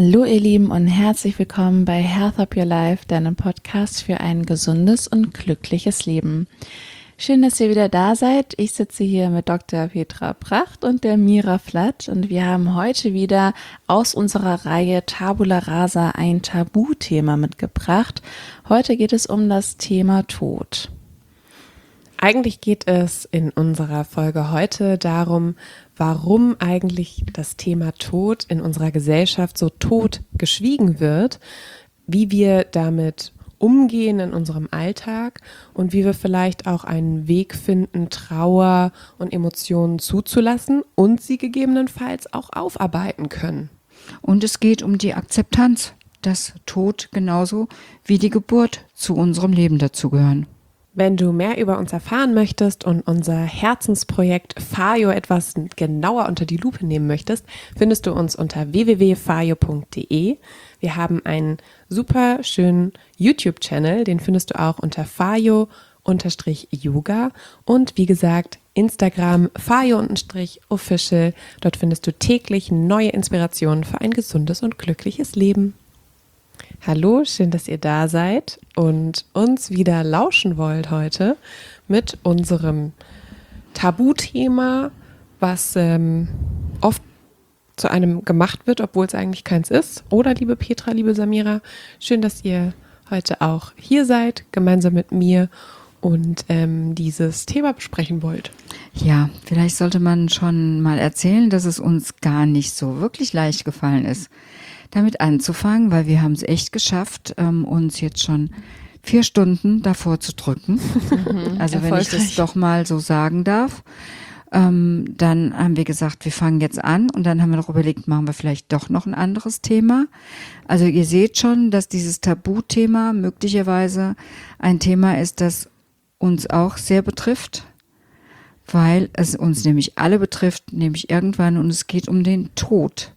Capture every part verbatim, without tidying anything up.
Hallo ihr Lieben und herzlich willkommen bei Health Up Your Life, deinem Podcast für ein gesundes und glückliches Leben. Schön, dass ihr wieder da seid. Ich sitze hier mit Doktor Petra Pracht und der Mira Flatt und wir haben heute wieder aus unserer Reihe Tabula Rasa ein Tabuthema mitgebracht. Heute geht es um das Thema Tod. Eigentlich geht es in unserer Folge heute darum, warum eigentlich das Thema Tod in unserer Gesellschaft so tot geschwiegen wird, wie wir damit umgehen in unserem Alltag und wie wir vielleicht auch einen Weg finden, Trauer und Emotionen zuzulassen und sie gegebenenfalls auch aufarbeiten können. Und es geht um die Akzeptanz, dass Tod genauso wie die Geburt zu unserem Leben dazugehören. Wenn du mehr über uns erfahren möchtest und unser Herzensprojekt Fayo etwas genauer unter die Lupe nehmen möchtest, findest du uns unter w w w punkt fayo punkt d e. Wir haben einen super schönen YouTube-Channel, den findest du auch unter fayo-yoga und wie gesagt Instagram fayo-official. Dort findest du täglich neue Inspirationen für ein gesundes und glückliches Leben. Hallo, schön, dass ihr da seid und uns wieder lauschen wollt heute mit unserem Tabuthema, was ähm, oft zu einem gemacht wird, obwohl es eigentlich keins ist. Oder, liebe Petra, liebe Samira, schön, dass ihr heute auch hier seid, gemeinsam mit mir und ähm, dieses Thema besprechen wollt. Ja, vielleicht sollte man schon mal erzählen, dass es uns gar nicht so wirklich leicht gefallen ist, damit anzufangen, weil wir haben es echt geschafft, ähm, uns jetzt schon vier Stunden davor zu drücken. Mhm, also wenn ich das doch mal so sagen darf. Ähm, dann haben wir gesagt, wir fangen jetzt an und dann haben wir noch überlegt, machen wir vielleicht doch noch ein anderes Thema. Also ihr seht schon, dass dieses Tabuthema möglicherweise ein Thema ist, das uns auch sehr betrifft, weil es uns nämlich alle betrifft, nämlich irgendwann, und es geht um den Tod.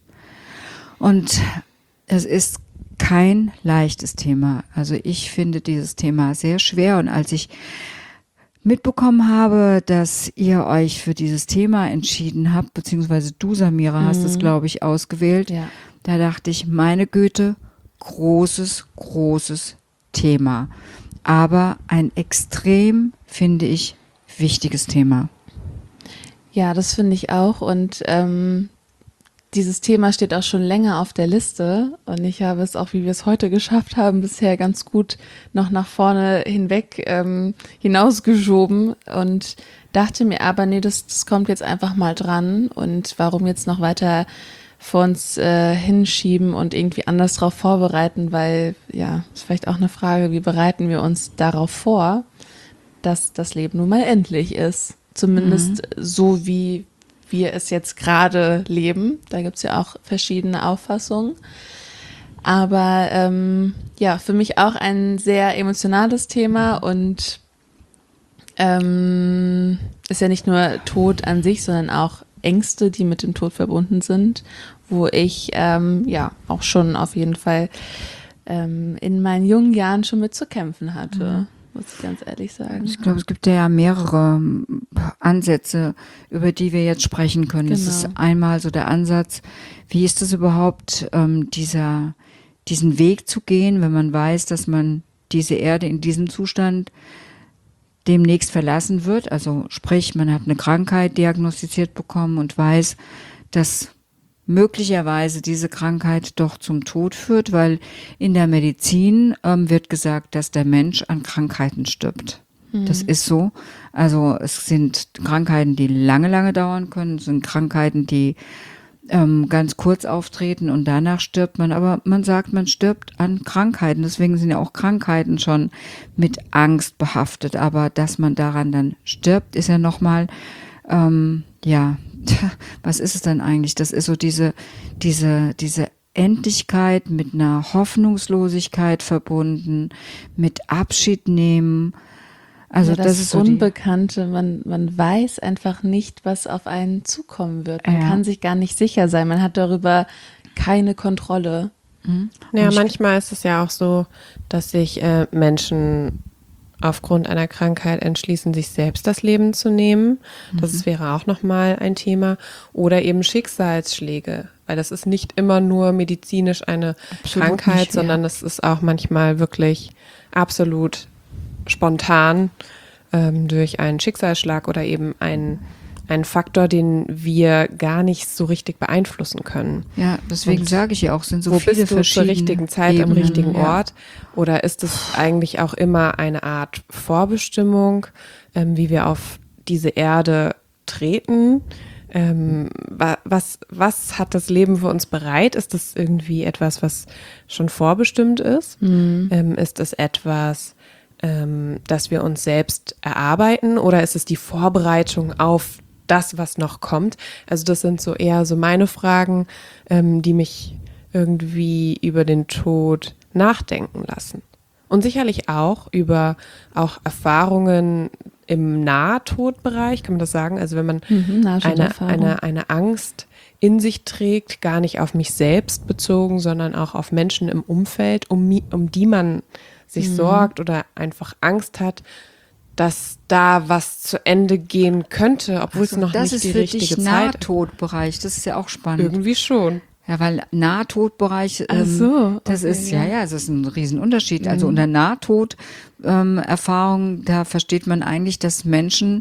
Und es ist kein leichtes Thema. Also ich finde dieses Thema sehr schwer. Und als ich mitbekommen habe, dass ihr euch für dieses Thema entschieden habt, beziehungsweise du, Samira, mhm. hast es, glaube ich, ausgewählt, ja. Da dachte ich, meine Güte, großes, großes Thema. Aber ein extrem, finde ich, wichtiges Thema. Ja, das finde ich auch. Und ähm dieses Thema steht auch schon länger auf der Liste und ich habe es auch, wie wir es heute geschafft haben, bisher ganz gut noch nach vorne hinweg ähm, hinausgeschoben und dachte mir aber, nee, das, das kommt jetzt einfach mal dran und warum jetzt noch weiter vor uns äh, hinschieben und irgendwie anders drauf vorbereiten, weil ja, ist vielleicht auch eine Frage, wie bereiten wir uns darauf vor, dass das Leben nun mal endlich ist. Zumindest mhm. so wie wir es jetzt gerade leben. Da gibt es ja auch verschiedene Auffassungen. Aber ähm, ja, für mich auch ein sehr emotionales Thema und ähm, ist ja nicht nur Tod an sich, sondern auch Ängste, die mit dem Tod verbunden sind, wo ich ähm, ja auch schon auf jeden Fall ähm, in meinen jungen Jahren schon mit zu kämpfen hatte. Mhm. Muss ich ganz ehrlich sagen. Ich glaube, es gibt ja mehrere Ansätze, über die wir jetzt sprechen können. Genau. Es ist einmal so der Ansatz, wie ist es überhaupt, ähm, dieser, diesen Weg zu gehen, wenn man weiß, dass man diese Erde in diesem Zustand demnächst verlassen wird. Also sprich, man hat eine Krankheit diagnostiziert bekommen und weiß, dass möglicherweise diese Krankheit doch zum Tod führt, weil in der Medizin ähm, wird gesagt, dass der Mensch an Krankheiten stirbt. Mhm. Das ist so. Also es sind Krankheiten, die lange, lange dauern können. Es sind Krankheiten, die ähm, ganz kurz auftreten und danach stirbt man. Aber man sagt, man stirbt an Krankheiten. Deswegen sind ja auch Krankheiten schon mit Angst behaftet. Aber dass man daran dann stirbt, ist ja nochmal, ähm, ja, was ist es dann eigentlich? Das ist so diese, diese, diese Endlichkeit mit einer Hoffnungslosigkeit verbunden, mit Abschied nehmen. Also ja, das, das ist so Unbekannte. Man, man weiß einfach nicht, was auf einen zukommen wird. Man ja. kann sich gar nicht sicher sein. Man hat darüber keine Kontrolle. Mhm. Ja, manchmal ist es ja auch so, dass sich äh, Menschen aufgrund einer Krankheit entschließen, sich selbst das Leben zu nehmen. Das mhm. wäre auch nochmal ein Thema. Oder eben Schicksalsschläge weil das ist nicht immer nur medizinisch eine Absolut Krankheit, nicht, sondern ja. es ist auch manchmal wirklich absolut spontan ähm, durch einen Schicksalsschlag oder eben einen, einen Faktor, den wir gar nicht so richtig beeinflussen können. Ja, deswegen Und sage ich ja auch, sind so Wo viele bist du zur verschiedene richtigen Zeit Ebenen, am richtigen ja. Ort? Oder ist es eigentlich auch immer eine Art Vorbestimmung, ähm, wie wir auf diese Erde treten? Ähm, wa- was, was hat das Leben für uns bereit? Ist das irgendwie etwas, was schon vorbestimmt ist? Ähm, ist es etwas, ähm, das wir uns selbst erarbeiten? Oder ist es die Vorbereitung auf das, was noch kommt? Also das sind so eher so meine Fragen, ähm, die mich irgendwie über den Tod nachdenken lassen. Und sicherlich auch über auch Erfahrungen im Nahtodbereich, kann man das sagen? Also wenn man Mhm, eine, Nahtoderfahrung. eine, eine Angst in sich trägt, gar nicht auf mich selbst bezogen, sondern auch auf Menschen im Umfeld, um, mi- um die man sich sorgt oder einfach Angst hat, dass da was zu Ende gehen könnte, obwohl Also, es noch das nicht ist die für richtige dich Zeit ist. Nahtodbereich, das ist ja auch spannend. Irgendwie schon. Ja, weil Nahtodbereich, Ach ähm, so, das okay, ist, ja, ja. Mhm. ja, es ist ein Riesenunterschied. Also unter Nahtod-Erfahrung, ähm, Erfahrung, da versteht man eigentlich, dass Menschen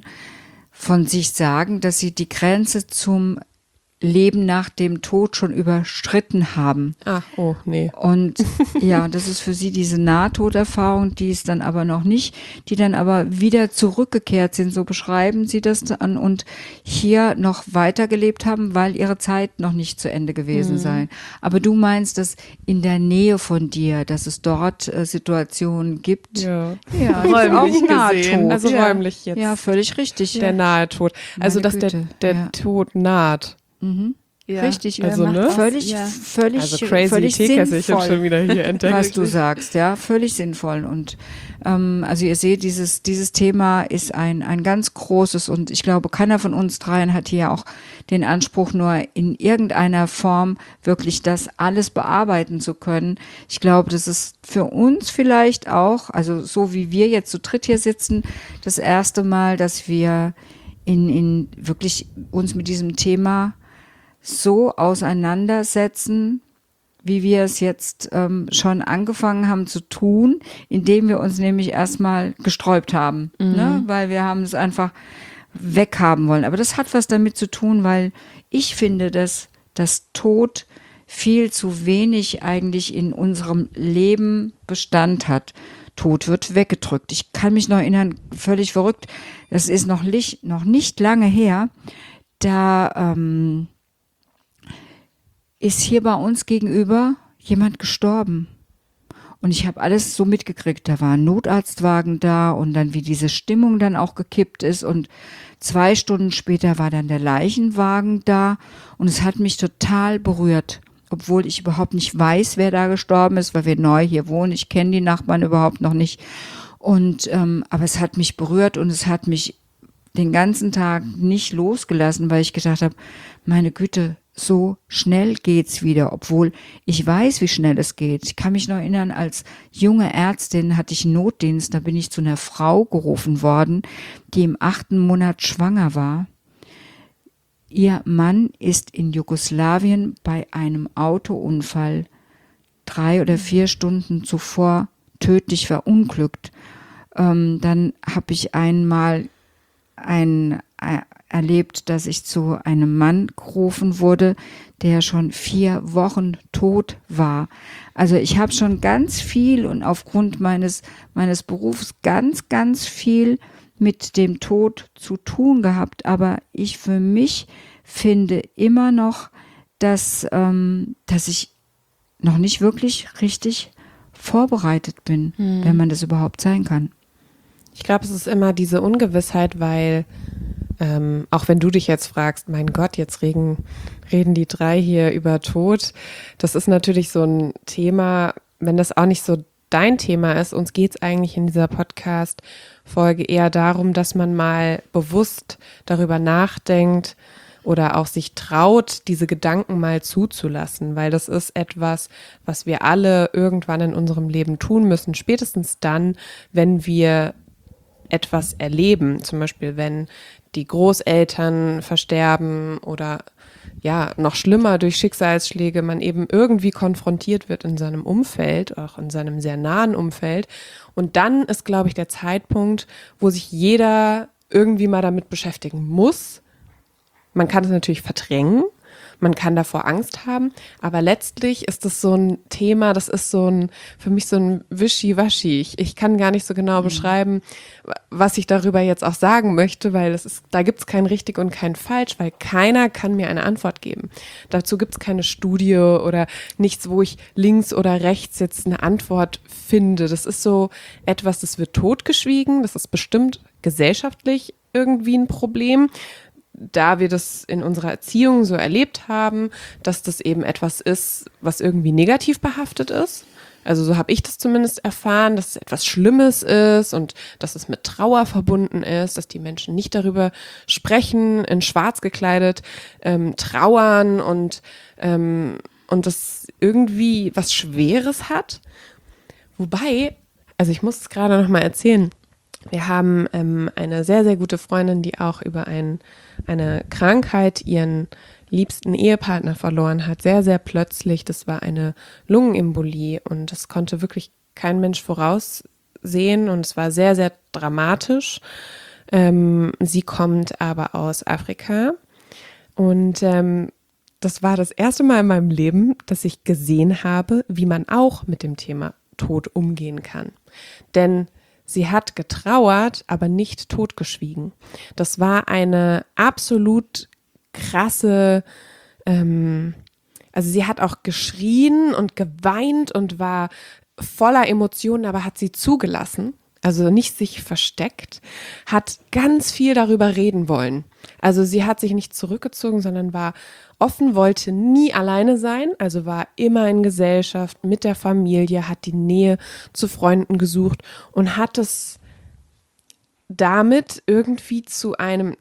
von sich sagen, dass sie die Grenze zum Leben nach dem Tod schon überschritten haben. Ach, oh, nee. Und ja, das ist für sie diese Nahtoderfahrung, die ist dann aber noch nicht, die dann aber wieder zurückgekehrt sind, so beschreiben sie das dann, und hier noch weitergelebt haben, weil ihre Zeit noch nicht zu Ende gewesen sei. Aber du meinst, dass in der Nähe von dir, dass es dort äh, Situationen gibt. Ja. Ja, das ist Räumlich auch Nahtod. gesehen. Also ja. räumlich jetzt. Ja, völlig richtig. Der nahe Tod. Also, Meine dass der, Güte, der ja. Tod naht. Ja. Richtig, Wer Also, macht ne? das? völlig, Ja. völlig, Also crazy völlig Teekessel, ich habe sinnvoll. schon wieder hier entdeckt. Was du sagst, ja, völlig sinnvoll. Und ähm, also ihr seht, dieses dieses Thema ist ein ein ganz großes, und ich glaube, keiner von uns dreien hat hier auch den Anspruch, nur in irgendeiner Form wirklich das alles bearbeiten zu können. Ich glaube, das ist für uns vielleicht auch, also so wie wir jetzt zu dritt hier sitzen, das erste Mal, dass wir in in wirklich uns mit diesem Thema so auseinandersetzen, wie wir es jetzt ähm, schon angefangen haben zu tun, indem wir uns nämlich erstmal gesträubt haben, ne? Weil wir haben es einfach weghaben wollen. Aber das hat was damit zu tun, weil ich finde, dass das Tod viel zu wenig eigentlich in unserem Leben Bestand hat. Tod wird weggedrückt. Ich kann mich noch erinnern, völlig verrückt, das ist noch nicht, noch nicht lange her, da ähm, ist hier bei uns gegenüber jemand gestorben. Und ich habe alles so mitgekriegt. Da war ein Notarztwagen da und dann, wie diese Stimmung dann auch gekippt ist. Und zwei Stunden später war dann der Leichenwagen da. Und es hat mich total berührt. Obwohl ich überhaupt nicht weiß, wer da gestorben ist, weil wir neu hier wohnen. Ich kenne die Nachbarn überhaupt noch nicht. Und ähm, aber es hat mich berührt und es hat mich den ganzen Tag nicht losgelassen, weil ich gedacht habe, meine Güte, so schnell geht's wieder, obwohl ich weiß, wie schnell es geht. Ich kann mich noch erinnern, als junge Ärztin hatte ich einen Notdienst, da bin ich zu einer Frau gerufen worden, die im achten Monat schwanger war. Ihr Mann ist in Jugoslawien bei einem Autounfall drei oder vier Stunden zuvor tödlich verunglückt. Ähm, dann habe ich einmal ein äh, erlebt, dass ich zu einem Mann gerufen wurde, der schon vier Wochen tot war. Also ich habe schon ganz viel und aufgrund meines meines Berufs ganz, ganz viel mit dem Tod zu tun gehabt. Aber ich für mich finde immer noch, dass, ähm, dass ich noch nicht wirklich richtig vorbereitet bin, Hm. wenn man das überhaupt sein kann. Ich glaube, es ist immer diese Ungewissheit, weil ähm, auch wenn du dich jetzt fragst, mein Gott, jetzt reden, reden die drei hier über Tod, das ist natürlich so ein Thema, wenn das auch nicht so dein Thema ist, uns geht es eigentlich in dieser Podcast-Folge eher darum, dass man mal bewusst darüber nachdenkt oder auch sich traut, diese Gedanken mal zuzulassen, weil das ist etwas, was wir alle irgendwann in unserem Leben tun müssen, spätestens dann, wenn wir etwas erleben, zum Beispiel wenn die Großeltern versterben oder ja, noch schlimmer durch Schicksalsschläge man eben irgendwie konfrontiert wird in seinem Umfeld, auch in seinem sehr nahen Umfeld. Und dann ist, glaube ich, der Zeitpunkt, wo sich jeder irgendwie mal damit beschäftigen muss. Man kann es natürlich verdrängen, man kann davor Angst haben, aber letztlich ist das so ein Thema, das ist so ein, für mich so ein Wischiwaschi. Ich, ich kann gar nicht so genau mhm. beschreiben, was ich darüber jetzt auch sagen möchte, weil es ist, da gibt es kein richtig und kein falsch, weil keiner kann mir eine Antwort geben. Dazu gibt es keine Studie oder nichts, wo ich links oder rechts jetzt eine Antwort finde. Das ist so etwas, das wird totgeschwiegen, das ist bestimmt gesellschaftlich irgendwie ein Problem, da wir das in unserer Erziehung so erlebt haben, dass das eben etwas ist, was irgendwie negativ behaftet ist. Also so habe ich das zumindest erfahren, dass es etwas Schlimmes ist und dass es mit Trauer verbunden ist, dass die Menschen nicht darüber sprechen, in schwarz gekleidet, ähm, trauern und, ähm, und das irgendwie was Schweres hat. Wobei, also ich muss es gerade noch mal erzählen, wir haben ähm, eine sehr, sehr gute Freundin, die auch über ein, eine Krankheit ihren liebsten Ehepartner verloren hat. Sehr, sehr plötzlich. Das war eine Lungenembolie und das konnte wirklich kein Mensch voraussehen und es war sehr, sehr dramatisch. Ähm, sie kommt aber aus Afrika und ähm, das war das erste Mal in meinem Leben, dass ich gesehen habe, wie man auch mit dem Thema Tod umgehen kann. Denn sie hat getrauert, aber nicht totgeschwiegen. Das war eine absolut krasse, ähm, also sie hat auch geschrien und geweint und war voller Emotionen, aber hat sie zugelassen, also nicht sich versteckt, hat ganz viel darüber reden wollen. Also sie hat sich nicht zurückgezogen, sondern war offen, wollte nie alleine sein, also war immer in Gesellschaft mit der Familie, hat die Nähe zu Freunden gesucht und hat es damit irgendwie zu einem,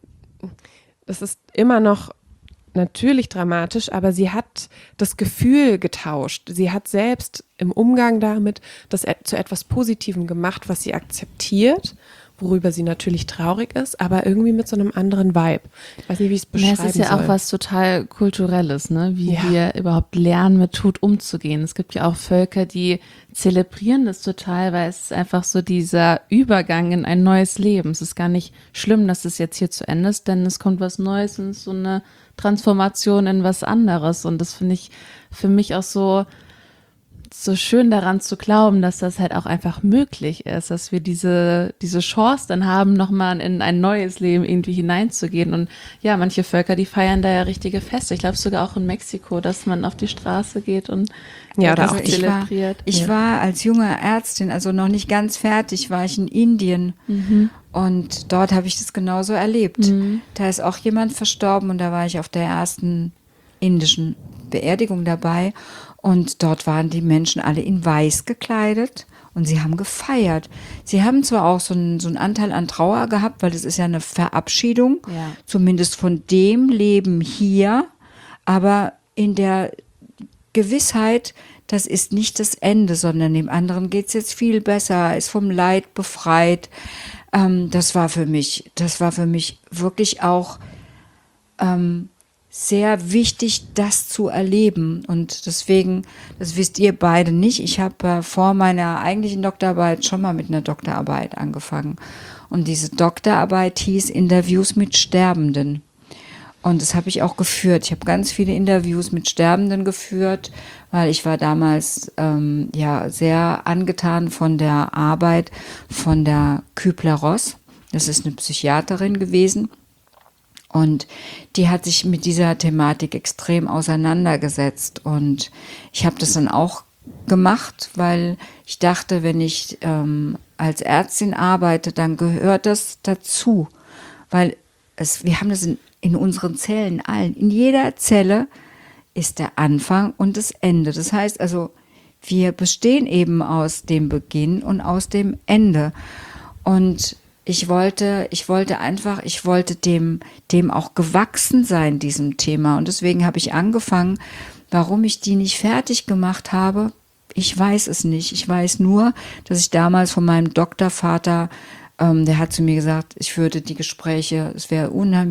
das ist immer noch natürlich dramatisch, aber sie hat das Gefühl getauscht. Sie hat selbst im Umgang damit das zu etwas Positivem gemacht, was sie akzeptiert, worüber sie natürlich traurig ist, aber irgendwie mit so einem anderen Vibe. Ich weiß nicht, wie ich es beschreiben soll. Es ist ja soll. auch was total Kulturelles, ne? Wie Ja. wir überhaupt lernen, mit Tod umzugehen. Es gibt ja auch Völker, die zelebrieren das total, weil es ist einfach so dieser Übergang in ein neues Leben. Es ist gar nicht schlimm, dass es jetzt hier zu Ende ist, denn es kommt was Neues und es ist so eine Transformation in was anderes. Und das finde ich für mich auch so so schön daran zu glauben, dass das halt auch einfach möglich ist, dass wir diese diese Chance dann haben, nochmal in ein neues Leben irgendwie hineinzugehen. Und ja, manche Völker, die feiern da ja richtige Feste. Ich glaube sogar auch in Mexiko, dass man auf die Straße geht und Ja, oder das auch ich zelebriert. War, ich Ja. war als junge Ärztin, also noch nicht ganz fertig, war ich in Indien Mhm. und dort habe ich das genauso erlebt. Mhm. Da ist auch jemand verstorben und da war ich auf der ersten indischen Beerdigung dabei und dort waren die Menschen alle in weiß gekleidet und sie haben gefeiert. Sie haben zwar auch so einen, so einen Anteil an Trauer gehabt, weil das ist ja eine Verabschiedung, Ja. zumindest von dem Leben hier, aber in der Gewissheit, das ist nicht das Ende, sondern dem anderen geht es jetzt viel besser, ist vom Leid befreit. Ähm, das war für mich, das war für mich wirklich auch ähm, sehr wichtig, das zu erleben. Und deswegen, das wisst ihr beide nicht, ich habe äh, vor meiner eigentlichen Doktorarbeit schon mal mit einer Doktorarbeit angefangen. Und diese Doktorarbeit hieß Interviews mit Sterbenden. Und das habe ich auch geführt. Ich habe ganz viele Interviews mit Sterbenden geführt, weil ich war damals ähm, ja sehr angetan von der Arbeit von der Kübler-Ross. Das ist eine Psychiaterin gewesen. Und die hat sich mit dieser Thematik extrem auseinandergesetzt. Und ich habe das dann auch gemacht, weil ich dachte, wenn ich ähm, als Ärztin arbeite, dann gehört das dazu. Weil es, wir haben das in, in unseren Zellen allen. In jeder Zelle ist der Anfang und das Ende. Das heißt also, wir bestehen eben aus dem Beginn und aus dem Ende. Und ich wollte, ich wollte einfach, ich wollte dem, dem auch gewachsen sein, diesem Thema. Und deswegen habe ich angefangen. Warum ich die nicht fertig gemacht habe, ich weiß es nicht. Ich weiß nur, dass ich damals von meinem Doktorvater, ähm, der hat zu mir gesagt, ich würde die Gespräche, es wäre unheimlich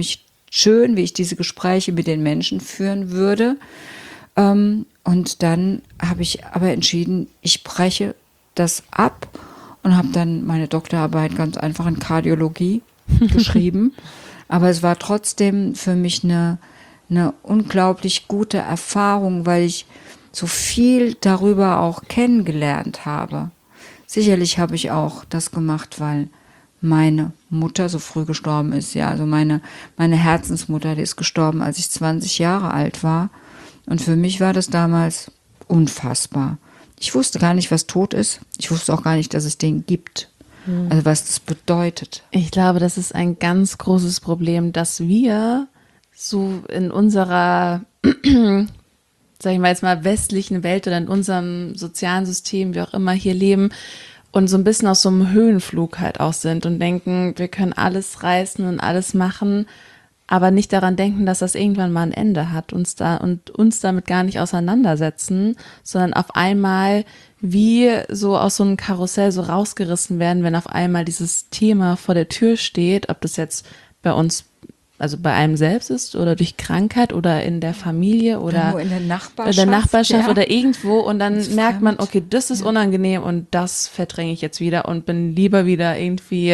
schön, wie ich diese Gespräche mit den Menschen führen würde. Ähm, und dann habe ich aber entschieden, ich breche das ab und habe dann meine Doktorarbeit ganz einfach in Kardiologie geschrieben. Aber es war trotzdem für mich eine, eine unglaublich gute Erfahrung, weil ich so viel darüber auch kennengelernt habe. Sicherlich habe ich auch das gemacht, weil meine Mutter so früh gestorben ist. Ja, also meine, meine Herzensmutter, die ist gestorben, als ich zwanzig Jahre alt war. Und für mich war das damals unfassbar. Ich wusste gar nicht, was Tod ist. Ich wusste auch gar nicht, dass es den gibt. Also was das bedeutet. Ich glaube, das ist ein ganz großes Problem, dass wir so in unserer, sag ich mal jetzt mal, westlichen Welt oder in unserem sozialen System, wie auch immer, hier leben und so ein bisschen aus so einem Höhenflug halt auch sind und denken, wir können alles reißen und alles machen, aber nicht daran denken, dass das irgendwann mal ein Ende hat, uns da und uns damit gar nicht auseinandersetzen, sondern auf einmal wie so aus so einem Karussell so rausgerissen werden, wenn auf einmal dieses Thema vor der Tür steht, ob das jetzt bei uns, also bei einem selbst ist oder durch Krankheit oder in der Familie oder, oder nur in der Nachbarschaft, in der Nachbarschaft ja. oder irgendwo und dann Das merkt fremd. man, okay, das ist Ja. unangenehm und das verdränge ich jetzt wieder und bin lieber wieder irgendwie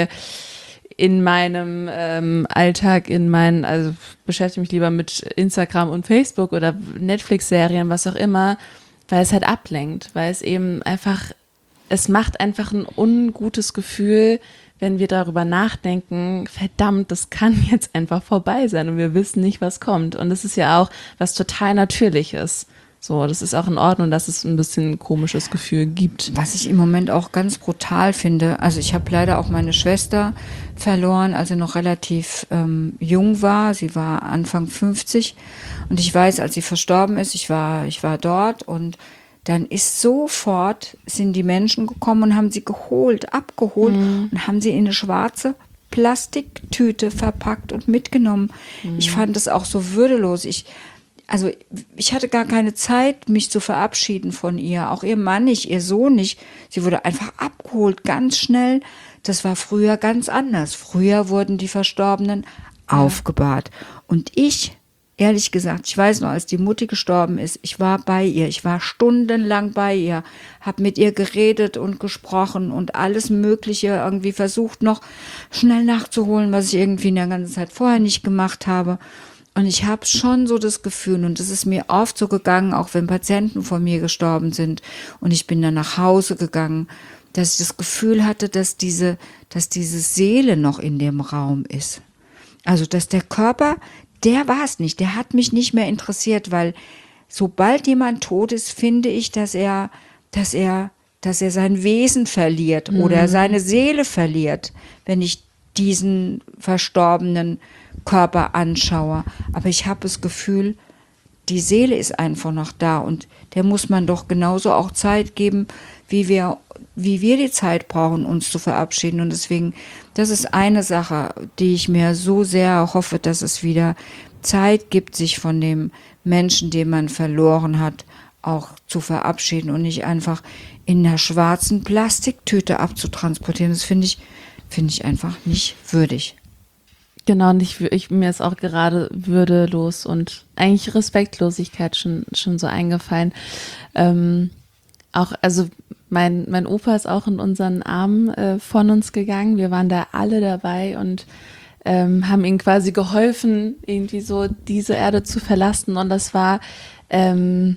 in meinem ähm, Alltag, in meinen, also beschäftige mich lieber mit Instagram und Facebook oder Netflix-Serien, was auch immer, weil es halt ablenkt, weil es eben einfach, es macht einfach ein ungutes Gefühl, wenn wir darüber nachdenken, verdammt, das kann jetzt einfach vorbei sein und wir wissen nicht, was kommt. Und das ist ja auch was total Natürliches. So, das ist auch in Ordnung, dass es ein bisschen ein komisches Gefühl gibt. Was ich im Moment auch ganz brutal finde, also ich habe leider auch meine Schwester verloren, als sie noch relativ ähm, jung war. Sie war Anfang fünfzig und ich weiß, als sie verstorben ist, ich war, ich war dort und dann ist sofort, sind die Menschen gekommen und haben sie geholt, abgeholt mhm. und haben sie in eine schwarze Plastiktüte verpackt und mitgenommen. Mhm. Ich fand das auch so würdelos. Ich Also ich hatte gar keine Zeit, mich zu verabschieden von ihr. Auch ihr Mann nicht, ihr Sohn nicht. Sie wurde einfach abgeholt, ganz schnell. Das war früher ganz anders. Früher wurden die Verstorbenen ja. aufgebahrt. Und ich, ehrlich gesagt, ich weiß noch, als die Mutti gestorben ist, ich war bei ihr. Ich war stundenlang bei ihr, habe mit ihr geredet und gesprochen und alles Mögliche irgendwie versucht, noch schnell nachzuholen, was ich irgendwie in der ganzen Zeit vorher nicht gemacht habe. Und ich habe schon so das Gefühl, und das ist mir oft so gegangen, auch wenn Patienten von mir gestorben sind und ich bin dann nach Hause gegangen, dass ich das Gefühl hatte, dass diese, dass diese Seele noch in dem Raum ist. Also, dass der Körper, der war es nicht, der hat mich nicht mehr interessiert, weil sobald jemand tot ist, finde ich, dass er, dass er, dass er sein Wesen verliert mhm. oder seine Seele verliert, wenn ich diesen verstorbenen Körper anschaue. Aber ich habe das Gefühl, die Seele ist einfach noch da und der muss man doch genauso auch Zeit geben, wie wir, wie wir die Zeit brauchen, uns zu verabschieden. Und deswegen, das ist eine Sache, die ich mir so sehr hoffe, dass es wieder Zeit gibt, sich von dem Menschen, den man verloren hat, auch zu verabschieden und nicht einfach in einer schwarzen Plastiktüte abzutransportieren. Das finde ich, finde ich einfach nicht würdig. Genau, und ich, ich, mir ist auch gerade würdelos und eigentlich Respektlosigkeit schon, schon so eingefallen. Ähm, auch, also mein, mein Opa ist auch in unseren Arm äh, von uns gegangen. Wir waren da alle dabei und ähm, haben ihm quasi geholfen, irgendwie so diese Erde zu verlassen. Und das war ähm,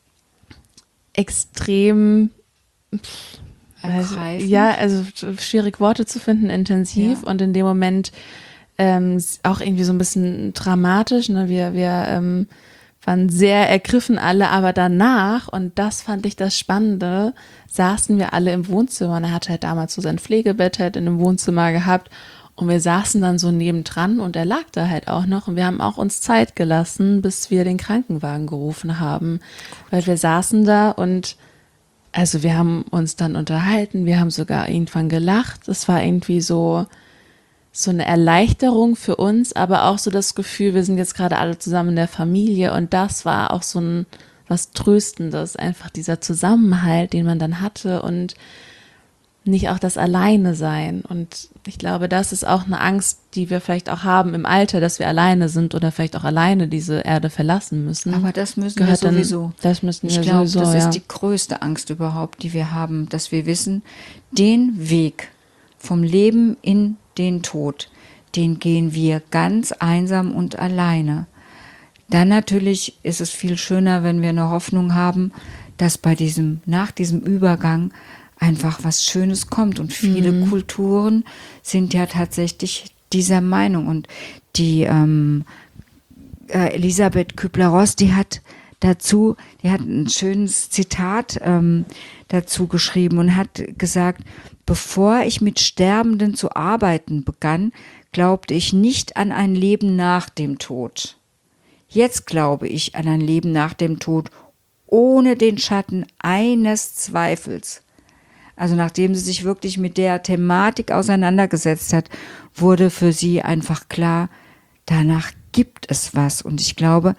extrem, ergreifend. Ja, also schwierig Worte zu finden, intensiv ja. Und in dem Moment Ähm, auch irgendwie so ein bisschen dramatisch, ne? Wir, wir ähm, waren sehr ergriffen alle, aber danach, und das fand ich das Spannende, saßen wir alle im Wohnzimmer und er hatte halt damals so sein Pflegebett halt in dem Wohnzimmer gehabt und wir saßen dann so nebendran und er lag da halt auch noch und wir haben auch uns Zeit gelassen, bis wir den Krankenwagen gerufen haben, weil wir saßen da und also wir haben uns dann unterhalten, wir haben sogar irgendwann gelacht, es war irgendwie so so eine Erleichterung für uns, aber auch so das Gefühl, wir sind jetzt gerade alle zusammen in der Familie und das war auch so ein was Tröstendes, einfach dieser Zusammenhalt, den man dann hatte und nicht auch das Alleine sein. Und ich glaube, das ist auch eine Angst, die wir vielleicht auch haben im Alter, dass wir alleine sind oder vielleicht auch alleine diese Erde verlassen müssen. Aber das müssen Gehört wir sowieso. Dann, das müssen ich wir glaube, sowieso, das ja. ist die größte Angst überhaupt, die wir haben, dass wir wissen, den Weg vom Leben in den Tod, den gehen wir ganz einsam und alleine. Dann natürlich ist es viel schöner, wenn wir eine Hoffnung haben, dass bei diesem, nach diesem Übergang einfach was Schönes kommt. Und viele mhm. Kulturen sind ja tatsächlich dieser Meinung. Und die ähm, äh, Elisabeth Kübler-Ross, die hat dazu, die hat ein schönes Zitat ähm, dazu geschrieben und hat gesagt, bevor ich mit Sterbenden zu arbeiten begann, glaubte ich nicht an ein Leben nach dem Tod. Jetzt glaube ich an ein Leben nach dem Tod, ohne den Schatten eines Zweifels. Also nachdem sie sich wirklich mit der Thematik auseinandergesetzt hat, wurde für sie einfach klar, danach gibt es was. Und ich glaube,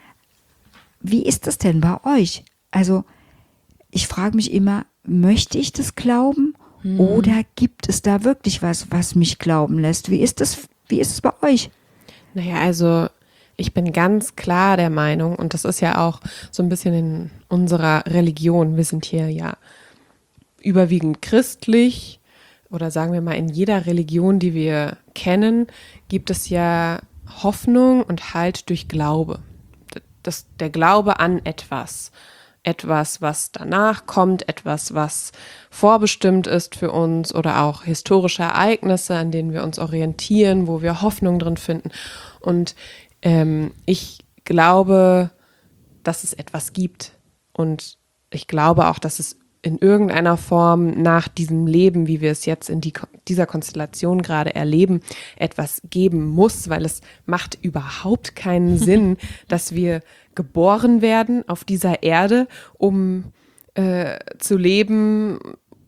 wie ist das denn bei euch? Also ich frage mich immer, möchte ich das glauben hm. oder gibt es da wirklich was, was mich glauben lässt? Wie ist das, wie ist es bei euch? Naja, also ich bin ganz klar der Meinung, und das ist ja auch so ein bisschen in unserer Religion, wir sind hier ja überwiegend christlich oder sagen wir mal in jeder Religion, die wir kennen, gibt es ja Hoffnung und Halt durch Glaube. Das, der Glaube an etwas. Etwas, was danach kommt, etwas, was vorbestimmt ist für uns oder auch historische Ereignisse, an denen wir uns orientieren, wo wir Hoffnung drin finden. Und ähm, ich glaube, dass es etwas gibt. Und ich glaube auch, dass es in irgendeiner Form nach diesem Leben, wie wir es jetzt in die, dieser Konstellation gerade erleben, etwas geben muss, weil es macht überhaupt keinen Sinn, dass wir geboren werden auf dieser Erde, um äh, zu leben,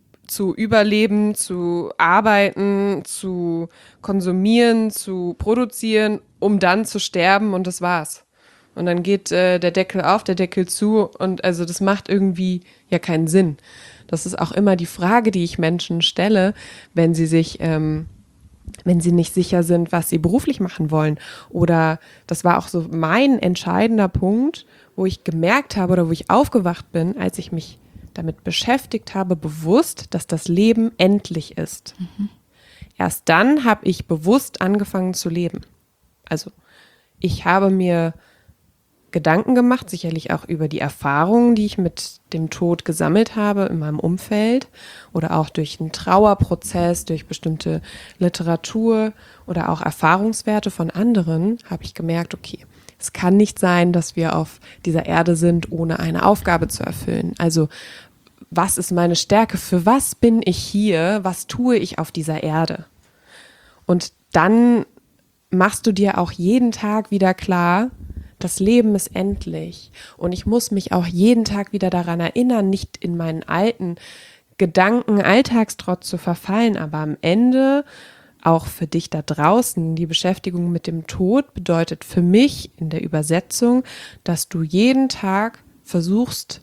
zu überleben, zu arbeiten, zu konsumieren, zu produzieren, um dann zu sterben und das war's. Und dann geht äh, der Deckel auf, der Deckel zu und also das macht irgendwie ja keinen Sinn. Das ist auch immer die Frage, die ich Menschen stelle, wenn sie sich, ähm, wenn sie nicht sicher sind, was sie beruflich machen wollen. Oder das war auch so mein entscheidender Punkt, wo ich gemerkt habe oder wo ich aufgewacht bin, als ich mich damit beschäftigt habe, bewusst, dass das Leben endlich ist. Mhm. Erst dann habe ich bewusst angefangen zu leben. Also ich habe mir Gedanken gemacht, sicherlich auch über die Erfahrungen, die ich mit dem Tod gesammelt habe in meinem Umfeld oder auch durch einen Trauerprozess, durch bestimmte Literatur oder auch Erfahrungswerte von anderen, habe ich gemerkt, okay, es kann nicht sein, dass wir auf dieser Erde sind, ohne eine Aufgabe zu erfüllen. Also was ist meine Stärke? Für was bin ich hier? Was tue ich auf dieser Erde? Und dann machst du dir auch jeden Tag wieder klar, das Leben ist endlich und ich muss mich auch jeden Tag wieder daran erinnern, nicht in meinen alten Gedanken, Alltagstrott zu verfallen, aber am Ende auch für dich da draußen, die Beschäftigung mit dem Tod bedeutet für mich in der Übersetzung, dass du jeden Tag versuchst,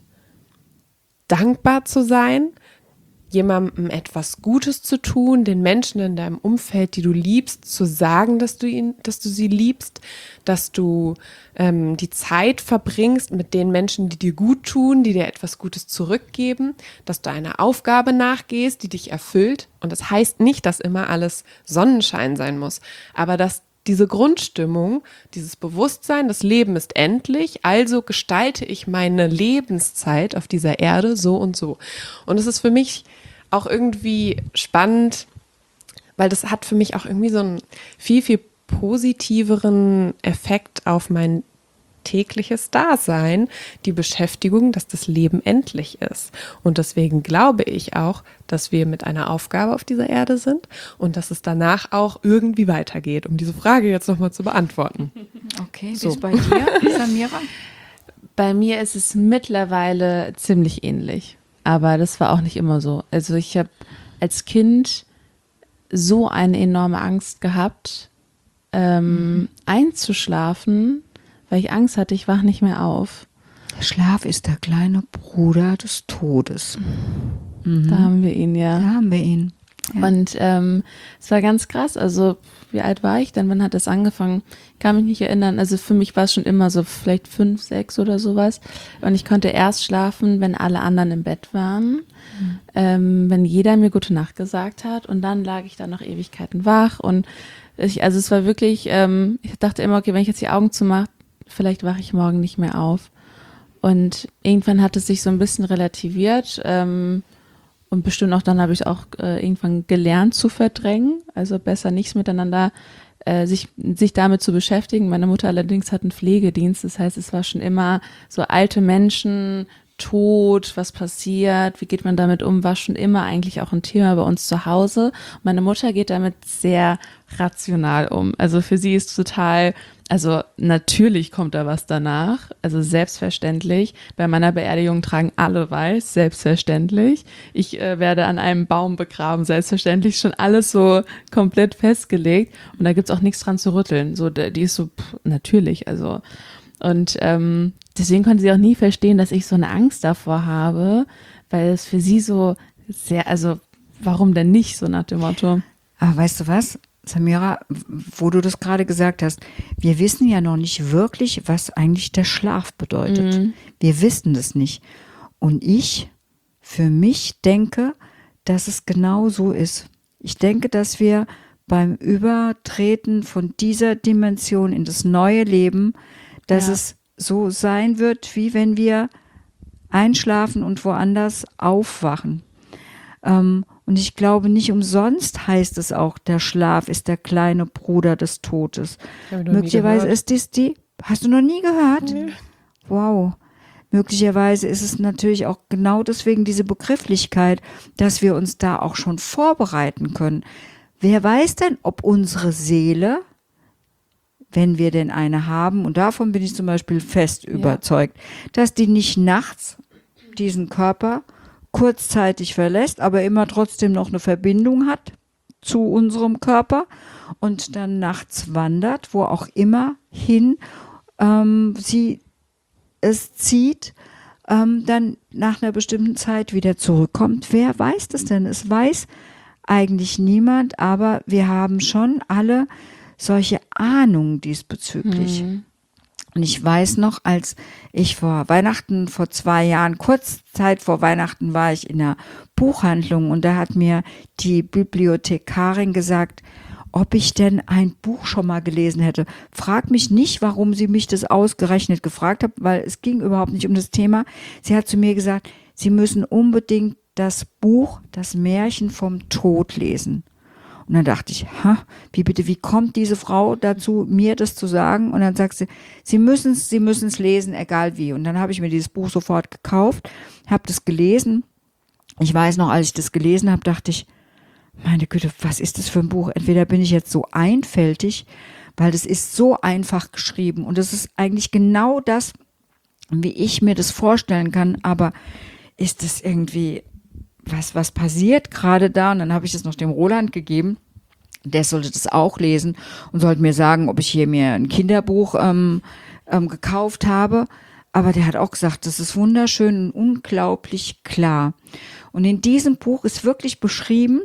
dankbar zu sein, jemandem etwas Gutes zu tun, den Menschen in deinem Umfeld, die du liebst, zu sagen, dass du ihn, dass du sie liebst, dass du ähm, die Zeit verbringst mit den Menschen, die dir gut tun, die dir etwas Gutes zurückgeben, dass du einer Aufgabe nachgehst, die dich erfüllt. Und das heißt nicht, dass immer alles Sonnenschein sein muss, aber dass diese Grundstimmung, dieses Bewusstsein, das Leben ist endlich, also gestalte ich meine Lebenszeit auf dieser Erde so und so. Und es ist für mich auch irgendwie spannend, weil das hat für mich auch irgendwie so einen viel, viel positiveren Effekt auf mein tägliches Dasein, die Beschäftigung, dass das Leben endlich ist. Und deswegen glaube ich auch, dass wir mit einer Aufgabe auf dieser Erde sind und dass es danach auch irgendwie weitergeht, um diese Frage jetzt nochmal zu beantworten. Okay, so. Wie ist bei dir, Samira? Bei mir ist es mittlerweile ziemlich ähnlich, aber das war auch nicht immer so. Also ich habe als Kind so eine enorme Angst gehabt, ähm, mhm. einzuschlafen, weil ich Angst hatte, ich wach nicht mehr auf. Schlaf ist der kleine Bruder des Todes. Mhm. Da haben wir ihn, ja. Da haben wir ihn. Ja. Und ähm, es war ganz krass. Also wie alt war ich denn? Wann hat das angefangen? Kann mich nicht erinnern. Also für mich war es schon immer so vielleicht fünf, sechs oder sowas. Und ich konnte erst schlafen, wenn alle anderen im Bett waren, mhm. ähm, wenn jeder mir gute Nacht gesagt hat. Und dann lag ich da noch Ewigkeiten wach. Und ich, also es war wirklich, ähm, ich dachte immer, okay, wenn ich jetzt die Augen zumache, vielleicht wache ich morgen nicht mehr auf. Und irgendwann hat es sich so ein bisschen relativiert. Ähm, Und bestimmt auch dann habe ich auch äh, irgendwann gelernt zu verdrängen, also besser nichts miteinander, äh, sich, sich damit zu beschäftigen. Meine Mutter allerdings hat einen Pflegedienst, das heißt, es war schon immer so alte Menschen, Tod, was passiert, wie geht man damit um, war schon immer eigentlich auch ein Thema bei uns zu Hause. Meine Mutter geht damit sehr rational um. Also für sie ist total, also natürlich kommt da was danach, also selbstverständlich. Bei meiner Beerdigung tragen alle weiß, selbstverständlich. Ich äh, werde an einem Baum begraben, selbstverständlich, schon alles so komplett festgelegt und da gibt's auch nichts dran zu rütteln. So, die ist so, pff, natürlich, also und ähm, deswegen konnte sie auch nie verstehen, dass ich so eine Angst davor habe, weil es für sie so sehr, also warum denn nicht, so nach dem Motto. Aber weißt du was, Samira, wo du das gerade gesagt hast, wir wissen ja noch nicht wirklich, was eigentlich der Schlaf bedeutet. Mhm. Wir wissen das nicht. Und ich für mich denke, dass es genau so ist. Ich denke, dass wir beim Übertreten von dieser Dimension in das neue Leben, dass ja. es so sein wird, wie wenn wir einschlafen und woanders aufwachen. Ähm, und ich glaube, nicht umsonst heißt es auch, der Schlaf ist der kleine Bruder des Todes. Möglicherweise ist dies die, hast du noch nie gehört? Nee. Wow. Möglicherweise ist es natürlich auch genau deswegen diese Begrifflichkeit, dass wir uns da auch schon vorbereiten können. Wer weiß denn, ob unsere Seele, wenn wir denn eine haben, und davon bin ich zum Beispiel fest ja. überzeugt, dass die nicht nachts diesen Körper kurzzeitig verlässt, aber immer trotzdem noch eine Verbindung hat zu unserem Körper und dann nachts wandert, wo auch immer hin ähm, sie es zieht, ähm, dann nach einer bestimmten Zeit wieder zurückkommt. Wer weiß das denn? Es weiß eigentlich niemand, aber wir haben schon alle solche Ahnungen diesbezüglich. Mhm. Und ich weiß noch, als ich vor Weihnachten, vor zwei Jahren, kurz Zeit vor Weihnachten war ich in einer Buchhandlung und da hat mir die Bibliothekarin gesagt, ob ich denn ein Buch schon mal gelesen hätte. Frag mich nicht, warum sie mich das ausgerechnet gefragt hat, weil es ging überhaupt nicht um das Thema. Sie hat zu mir gesagt, Sie müssen unbedingt das Buch, das Märchen vom Tod lesen. Und dann dachte ich, ha, wie bitte, wie kommt diese Frau dazu, mir das zu sagen? Und dann sagt sie, Sie müssen es, Sie müssen es lesen, egal wie. Und dann habe ich mir dieses Buch sofort gekauft, habe das gelesen. Ich weiß noch, als ich das gelesen habe, dachte ich, meine Güte, was ist das für ein Buch? Entweder bin ich jetzt so einfältig, weil das ist so einfach geschrieben und das ist eigentlich genau das, wie ich mir das vorstellen kann, aber ist das irgendwie, was, was passiert gerade da? Und dann habe ich das noch dem Roland gegeben, der sollte das auch lesen und sollte mir sagen, ob ich hier mir ein Kinderbuch ähm, ähm, gekauft habe, aber der hat auch gesagt, das ist wunderschön und unglaublich klar. Und in diesem Buch ist wirklich beschrieben,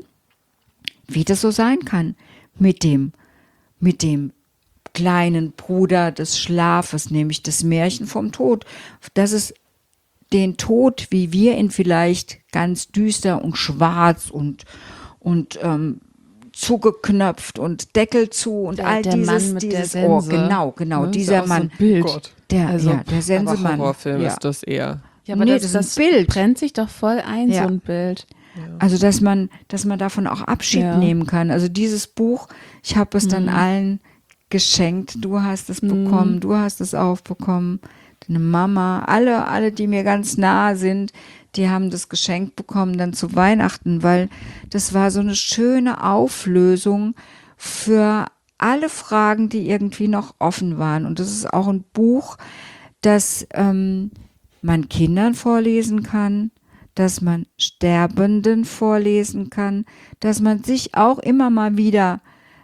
wie das so sein kann, mit dem, mit dem kleinen Bruder des Schlafes, nämlich das Märchen vom Tod, dass es den Tod, wie wir ihn vielleicht ganz düster und schwarz und, und ähm, zugeknöpft und Deckel zu und der, all der dieses, Mann mit dieses der Ohr, Sense. genau, genau, Ne? dieser Mann, so ein Bild. der, also, ja, der Sensemann. Aber Horrorfilm ja. ist das eher. Ja, aber nee, das, das, das ist ein Bild. brennt sich doch voll ein, Ja. so ein Bild. Ja. Also, dass man, dass man davon auch Abschied Ja. nehmen kann. Also dieses Buch, ich habe es dann Mhm. allen geschenkt. Du hast es bekommen, Mhm. du hast es aufbekommen, deine Mama, alle, alle, die mir ganz nahe sind, die haben das geschenkt bekommen dann zu Weihnachten, weil das war so eine schöne Auflösung für alle Fragen, die irgendwie noch offen waren. Und das ist auch ein Buch, das ähm, man Kindern vorlesen kann, dass man Sterbenden vorlesen kann, dass man sich auch immer mal wieder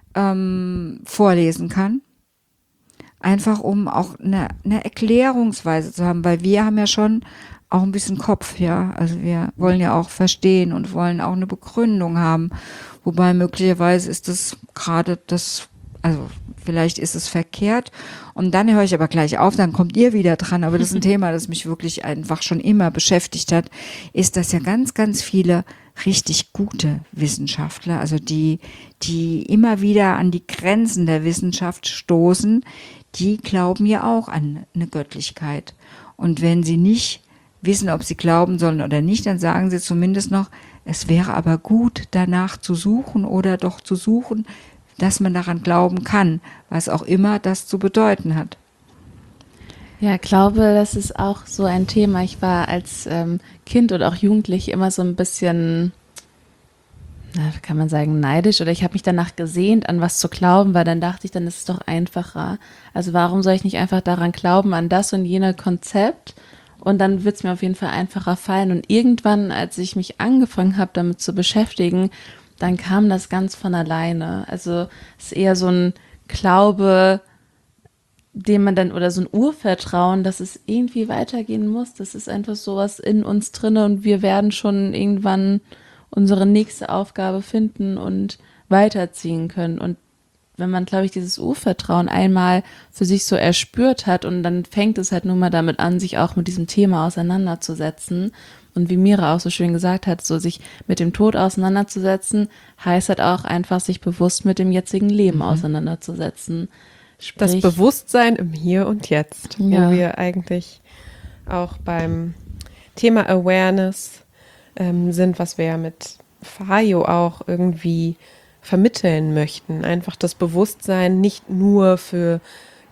ähm, vorlesen kann. Einfach um auch eine, eine Erklärungsweise zu haben, weil wir haben ja schon auch ein bisschen Kopf, ja. Also wir wollen ja auch verstehen und wollen auch eine Begründung haben. Wobei möglicherweise ist das gerade das, also vielleicht ist es verkehrt. Und dann höre ich aber gleich auf, dann kommt ihr wieder dran. Aber das ist ein Thema, das mich wirklich einfach schon immer beschäftigt hat, ist, dass ja ganz, ganz viele richtig gute Wissenschaftler, also die, die immer wieder an die Grenzen der Wissenschaft stoßen, die glauben ja auch an eine Göttlichkeit. Und wenn sie nicht wissen, ob sie glauben sollen oder nicht, dann sagen sie zumindest noch, es wäre aber gut, danach zu suchen oder doch zu suchen, dass man daran glauben kann, was auch immer das zu bedeuten hat. Ja, ich glaube, das ist auch so ein Thema. Ich war als ähm, Kind oder auch Jugendlich immer so ein bisschen, na, kann man sagen, neidisch oder ich habe mich danach gesehnt, an was zu glauben, weil dann dachte ich, dann ist es doch einfacher. Also warum soll ich nicht einfach daran glauben, an das und jene Konzept? Und dann wird es mir auf jeden Fall einfacher fallen. Und irgendwann, als ich mich angefangen habe, damit zu beschäftigen, dann kam das ganz von alleine. Also es ist eher so ein Glaube, dem man dann, oder so ein Urvertrauen, dass es irgendwie weitergehen muss. Das ist einfach sowas in uns drinne und wir werden schon irgendwann unsere nächste Aufgabe finden und weiterziehen können. Und wenn man, glaube ich, dieses Urvertrauen einmal für sich so erspürt hat und dann fängt es halt nun mal damit an, sich auch mit diesem Thema auseinanderzusetzen. Und wie Mira auch so schön gesagt hat, so sich mit dem Tod auseinanderzusetzen, heißt halt auch einfach, sich bewusst mit dem jetzigen Leben mhm. auseinanderzusetzen. Sprich, das Bewusstsein im Hier und Jetzt, ja. wo wir eigentlich auch beim Thema Awareness ähm, sind, was wir ja mit Fayo auch irgendwie vermitteln möchten. Einfach das Bewusstsein nicht nur für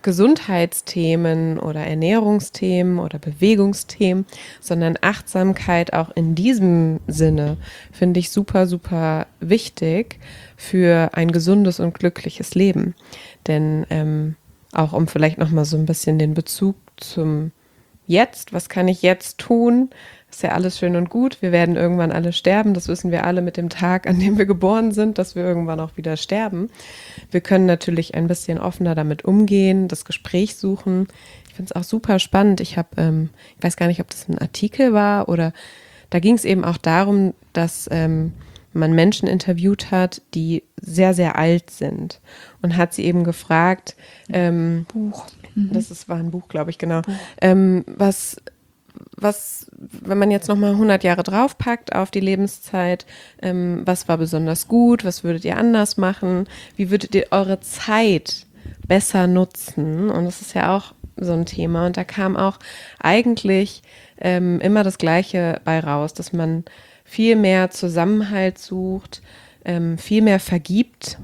Gesundheitsthemen oder Ernährungsthemen oder Bewegungsthemen, sondern Achtsamkeit auch in diesem Sinne finde ich super, super wichtig für ein gesundes und glückliches Leben. Denn ähm, auch um vielleicht nochmal so ein bisschen den Bezug zum Jetzt, was kann ich jetzt tun? Ist ja alles schön und gut. Wir werden irgendwann alle sterben. Das wissen wir alle mit dem Tag, an dem wir geboren sind, dass wir irgendwann auch wieder sterben. Wir können natürlich ein bisschen offener damit umgehen, das Gespräch suchen. Ich finde es auch super spannend. Ich habe, ähm, ich weiß gar nicht, ob das ein Artikel war oder da ging es eben auch darum, dass ähm, man Menschen interviewt hat, die sehr, sehr alt sind und hat sie eben gefragt, ähm, Buch. Mhm. das ist, war ein Buch, glaube ich, genau, ähm, was Was, wenn man jetzt nochmal hundert Jahre draufpackt auf die Lebenszeit, ähm, was war besonders gut, was würdet ihr anders machen, wie würdet ihr eure Zeit besser nutzen? Und das ist ja auch so ein Thema. Und da kam auch eigentlich ähm, immer das Gleiche bei raus, dass man viel mehr Zusammenhalt sucht, ähm, viel mehr vergibt,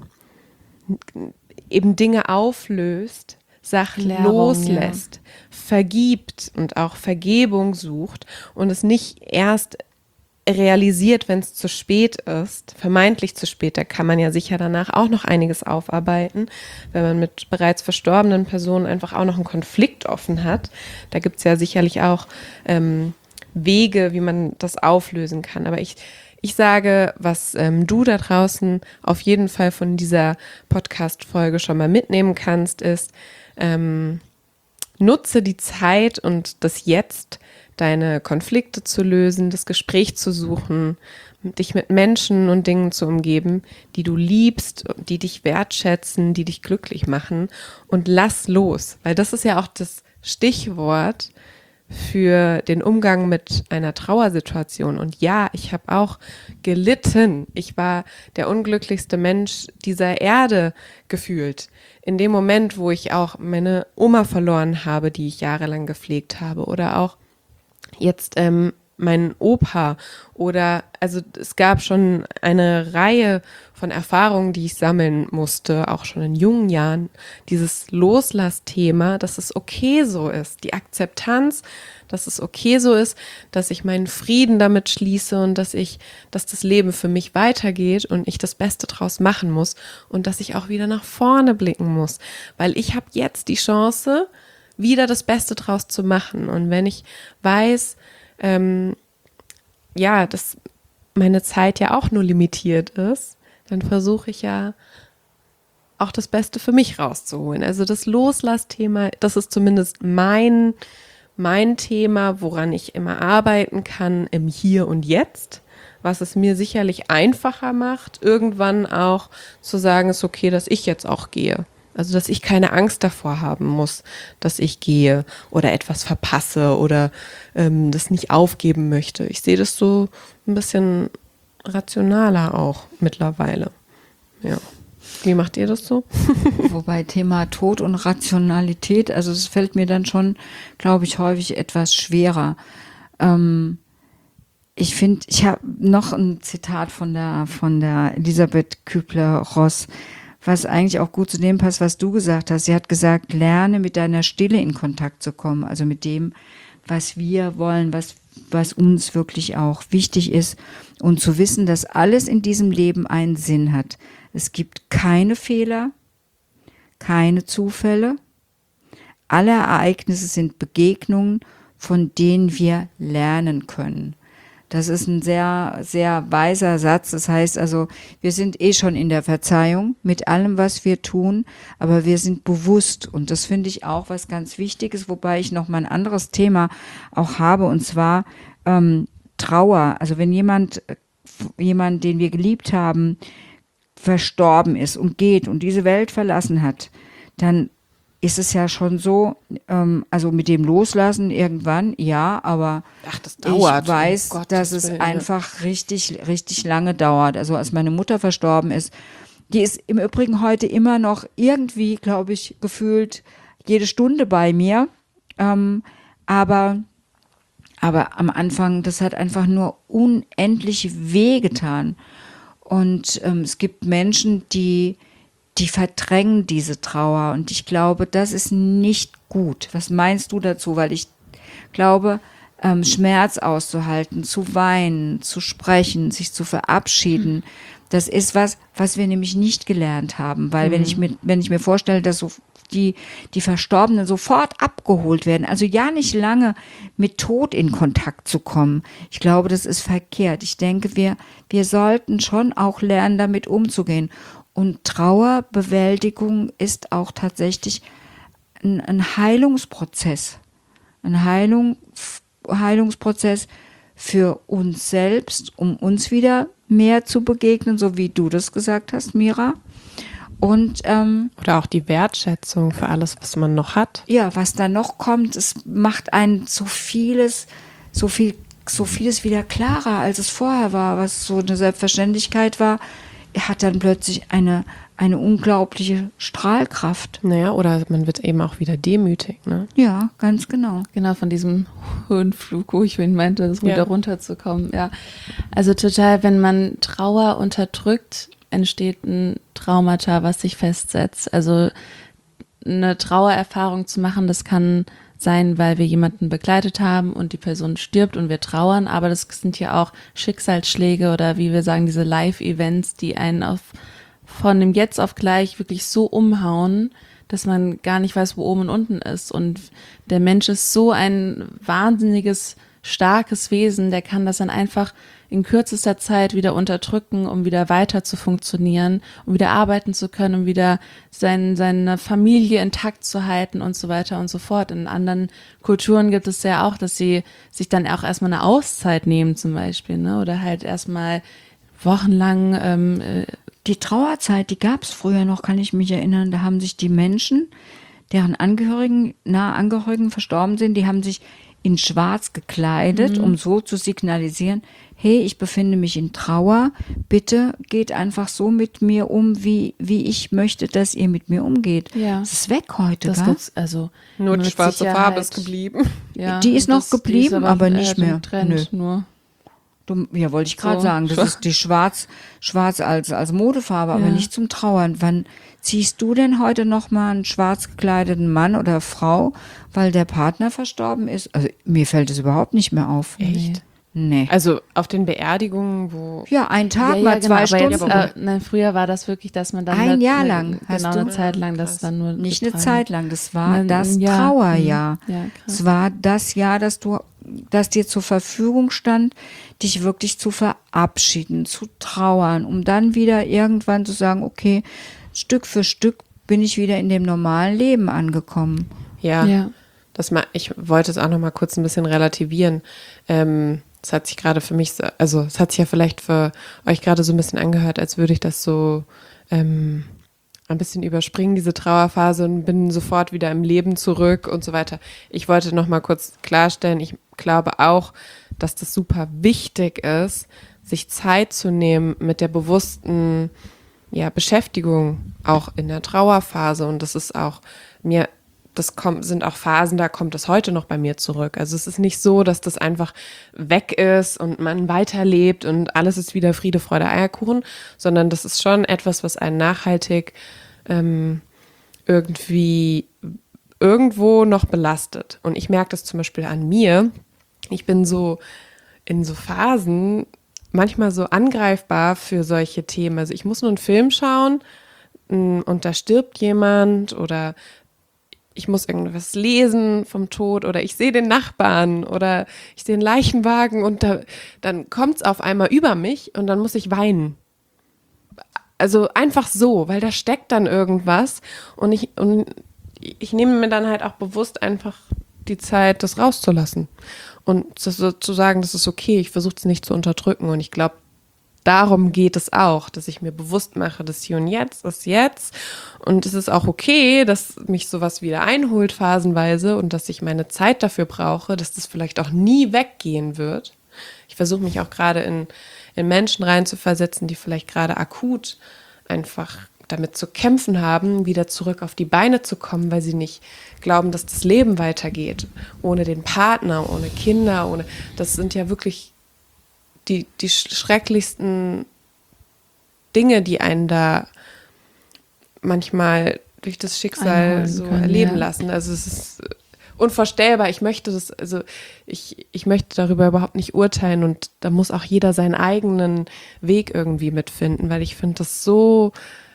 eben Dinge auflöst, Sachen Klärung, loslässt, ja. vergibt und auch Vergebung sucht und es nicht erst realisiert, wenn es zu spät ist, vermeintlich zu spät, da kann man ja sicher danach auch noch einiges aufarbeiten, wenn man mit bereits verstorbenen Personen einfach auch noch einen Konflikt offen hat. Da gibt es ja sicherlich auch ähm, Wege, wie man das auflösen kann. Aber ich Ich sage, was ähm, du da draußen auf jeden Fall von dieser Podcast-Folge schon mal mitnehmen kannst, ist, ähm, nutze die Zeit und das Jetzt, deine Konflikte zu lösen, das Gespräch zu suchen, dich mit Menschen und Dingen zu umgeben, die du liebst, die dich wertschätzen, die dich glücklich machen und lass los, weil das ist ja auch das Stichwort für den Umgang mit einer Trauersituation. Und ja, ich habe auch gelitten. Ich war der unglücklichste Mensch dieser Erde gefühlt. In dem Moment, wo ich auch meine Oma verloren habe, die ich jahrelang gepflegt habe, oder auch jetzt ähm, meinen Opa, oder also es gab schon eine Reihe von Erfahrungen, die ich sammeln musste, auch schon in jungen Jahren. Dieses Loslassthema, dass es okay so ist, die Akzeptanz, dass es okay so ist, dass ich meinen Frieden damit schließe und dass ich, dass das Leben für mich weitergeht und ich das Beste draus machen muss und dass ich auch wieder nach vorne blicken muss, weil ich habe jetzt die Chance, wieder das Beste draus zu machen. Und wenn ich weiß, ähm, ja, dass meine Zeit ja auch nur limitiert ist, dann versuche ich ja auch das Beste für mich rauszuholen. Also das Loslassthema, das ist zumindest mein mein Thema, woran ich immer arbeiten kann im Hier und Jetzt, was es mir sicherlich einfacher macht, irgendwann auch zu sagen, ist okay, dass ich jetzt auch gehe. Also, dass ich keine Angst davor haben muss, dass ich gehe oder etwas verpasse oder ähm, das nicht aufgeben möchte. Ich sehe das so ein bisschen rationaler auch mittlerweile. Ja. Wie macht ihr das so? Wobei Thema Tod und Rationalität, also es fällt mir dann schon, glaube ich, häufig etwas schwerer. Ähm, ich finde, ich habe noch ein Zitat von der, von der Elisabeth Kübler-Ross, was eigentlich auch gut zu dem passt, was du gesagt hast. Sie hat gesagt, lerne mit deiner Stille in Kontakt zu kommen, also mit dem, was wir wollen, was, was uns wirklich auch wichtig ist und zu wissen, dass alles in diesem Leben einen Sinn hat. Es gibt keine Fehler, keine Zufälle. Alle Ereignisse sind Begegnungen, von denen wir lernen können. Das ist ein sehr, sehr weiser Satz. Das heißt also, wir sind eh schon in der Verzeihung mit allem, was wir tun, aber wir sind bewusst. Und das finde ich auch was ganz Wichtiges, wobei ich noch mal ein anderes Thema auch habe, und zwar ähm, Trauer. Also wenn jemand, jemand, den wir geliebt haben, verstorben ist und geht und diese Welt verlassen hat, dann ist es ja schon so, ähm, also mit dem Loslassen irgendwann, ja, aber Ach, das dauert. ich weiß, Um Gottes dass es Willen, einfach richtig, richtig lange dauert. Also als meine Mutter verstorben ist, die ist im Übrigen heute immer noch irgendwie, glaube ich, gefühlt jede Stunde bei mir, ähm, aber aber am Anfang, das hat einfach nur unendlich wehgetan. Und ähm, es gibt Menschen, die, die verdrängen diese Trauer. Und ich glaube, das ist nicht gut. Was meinst du dazu? Weil ich glaube, ähm, Schmerz auszuhalten, zu weinen, zu sprechen, sich zu verabschieden, das ist was, was wir nämlich nicht gelernt haben. Weil mhm. wenn ich mir, wenn ich mir vorstelle, dass so die, die Verstorbenen sofort abgeholt werden, also ja nicht lange mit Tod in Kontakt zu kommen. Ich glaube, das ist verkehrt. Ich denke, wir, wir sollten schon auch lernen, damit umzugehen. Und Trauerbewältigung ist auch tatsächlich ein, ein Heilungsprozess. Ein Heilung, Heilungsprozess für uns selbst, um uns wieder mehr zu begegnen, so wie du das gesagt hast, Mira. Und, ähm, oder auch die Wertschätzung für alles, was man noch hat. Ja, was da noch kommt, es macht einen so vieles, so viel, so vieles wieder klarer, als es vorher war, was so eine Selbstverständlichkeit war, hat dann plötzlich eine, eine unglaubliche Strahlkraft. Naja, oder man wird eben auch wieder demütig, ne? Ja, ganz genau. Genau, von diesem Höhenflug, wo ich vorhin meinte, das wieder ja. runterzukommen, ja. Also total, wenn man Trauer unterdrückt, entsteht ein Traumata, was sich festsetzt. Also eine Trauererfahrung zu machen, das kann sein, weil wir jemanden begleitet haben und die Person stirbt und wir trauern, aber das sind ja auch Schicksalsschläge oder wie wir sagen, diese Live-Events, die einen auf, von dem Jetzt auf gleich wirklich so umhauen, dass man gar nicht weiß, wo oben und unten ist. Und der Mensch ist so ein wahnsinniges, starkes Wesen, der kann das dann einfach in kürzester Zeit wieder unterdrücken, um wieder weiter zu funktionieren, um wieder arbeiten zu können, um wieder sein, seine Familie intakt zu halten und so weiter und so fort. In anderen Kulturen gibt es ja auch, dass sie sich dann auch erstmal eine Auszeit nehmen zum Beispiel, ne? Oder halt erstmal wochenlang ähm, die Trauerzeit, die gab es früher noch, kann ich mich erinnern, da haben sich die Menschen, deren Angehörigen, nahe Angehörigen verstorben sind, die haben sich in Schwarz gekleidet, mhm. um so zu signalisieren, hey, ich befinde mich in Trauer, bitte geht einfach so mit mir um, wie, wie ich möchte, dass ihr mit mir umgeht. Ja. Das ist weg heute, das gibt's, also nur die schwarze Farbe ist geblieben. Ja, die ist noch das, geblieben, ist aber, aber nicht mehr. Trend, nur. Du, ja, wollte ich gerade so. sagen, das ist die Schwarz, Schwarz als, als Modefarbe, aber ja. nicht zum Trauern. Wann ziehst du denn heute noch mal einen schwarz gekleideten Mann oder Frau, weil der Partner verstorben ist? Also mir fällt es überhaupt nicht mehr auf. Echt? Nee. Also auf den Beerdigungen, wo... Ja, ein Tag, ja, ja, mal genau, zwei Stunden. Jetzt, äh, nein, früher war das wirklich, dass man dann... Ein eine, Jahr lang. Eine, genau, eine Zeit lang, das dann nur... Nicht eine getragen. Zeit lang, das war Ein, das ein Jahr. Trauerjahr. Ja, es war das Jahr, das du, das dir zur Verfügung stand, dich wirklich zu verabschieden, zu trauern, um dann wieder irgendwann zu sagen, okay, Stück für Stück bin ich wieder in dem normalen Leben angekommen. Ja. ja. das mal, ich wollte es auch noch mal kurz ein bisschen relativieren. Ähm, es hat sich gerade für mich, so, also es hat sich ja vielleicht für euch gerade so ein bisschen angehört, als würde ich das so ähm, ein bisschen überspringen, diese Trauerphase, und bin sofort wieder im Leben zurück und so weiter. Ich wollte noch mal kurz klarstellen, ich glaube auch, dass das super wichtig ist, sich Zeit zu nehmen mit der bewussten ja, Beschäftigung auch in der Trauerphase. Und das ist auch mir, das kommt, sind auch Phasen, da kommt das heute noch bei mir zurück. Also es ist nicht so, dass das einfach weg ist und man weiterlebt und alles ist wieder Friede, Freude, Eierkuchen, sondern das ist schon etwas, was einen nachhaltig ähm, irgendwie irgendwo noch belastet. Und ich merke das zum Beispiel an mir. Ich bin so in so Phasen manchmal so angreifbar für solche Themen. Also ich muss nur einen Film schauen und da stirbt jemand oder ich muss irgendwas lesen vom Tod oder ich sehe den Nachbarn oder ich sehe einen Leichenwagen und da, dann kommt es auf einmal über mich und dann muss ich weinen. Also einfach so, weil da steckt dann irgendwas und ich, und ich nehme mir dann halt auch bewusst einfach die Zeit, das rauszulassen und das so zu sagen, das ist okay, ich versuche es nicht zu unterdrücken und ich glaube, darum geht es auch, dass ich mir bewusst mache, das Hier und Jetzt ist jetzt und es ist auch okay, dass mich sowas wieder einholt phasenweise und dass ich meine Zeit dafür brauche, dass das vielleicht auch nie weggehen wird. Ich versuche mich auch gerade in, in Menschen reinzuversetzen, die vielleicht gerade akut einfach damit zu kämpfen haben, wieder zurück auf die Beine zu kommen, weil sie nicht glauben, dass das Leben weitergeht. Ohne den Partner, ohne Kinder, ohne, das sind ja wirklich die, die schrecklichsten Dinge, die einen da manchmal durch das Schicksal Einholen so können, erleben ja. lassen. Also es ist unvorstellbar. Ich möchte das, also ich, ich möchte darüber überhaupt nicht urteilen und da muss auch jeder seinen eigenen Weg irgendwie mitfinden, weil ich finde das so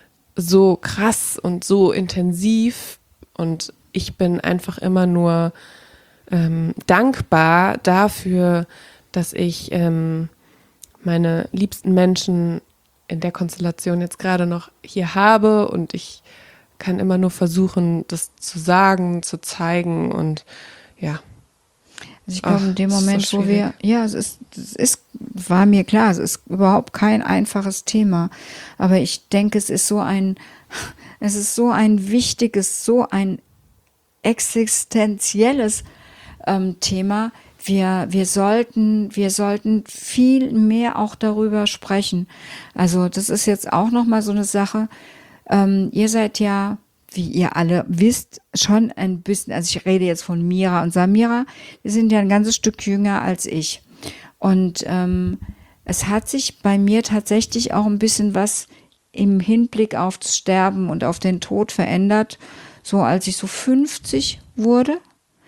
so krass und so intensiv und ich bin einfach immer nur ähm, dankbar dafür, dass ich ähm, meine liebsten Menschen in der Konstellation jetzt gerade noch hier habe und ich kann immer nur versuchen, das zu sagen, zu zeigen und ja. Also ich glaube, Ach, in dem es ist so Moment, wo wir, schwierig. ja, es ist, es ist, war mir klar, es ist überhaupt kein einfaches Thema. Aber ich denke, es ist so ein, es ist so ein wichtiges, so ein existenzielles ähm, Thema. Wir, wir sollten, wir sollten viel mehr auch darüber sprechen. Also das ist jetzt auch nochmal so eine Sache. Ähm, ihr seid ja, wie ihr alle wisst, schon ein bisschen, also ich rede jetzt von Mira und Samira, die sind ja ein ganzes Stück jünger als ich. Und ähm, es hat sich bei mir tatsächlich auch ein bisschen was im Hinblick auf das Sterben und auf den Tod verändert. So als ich so fünfzig wurde,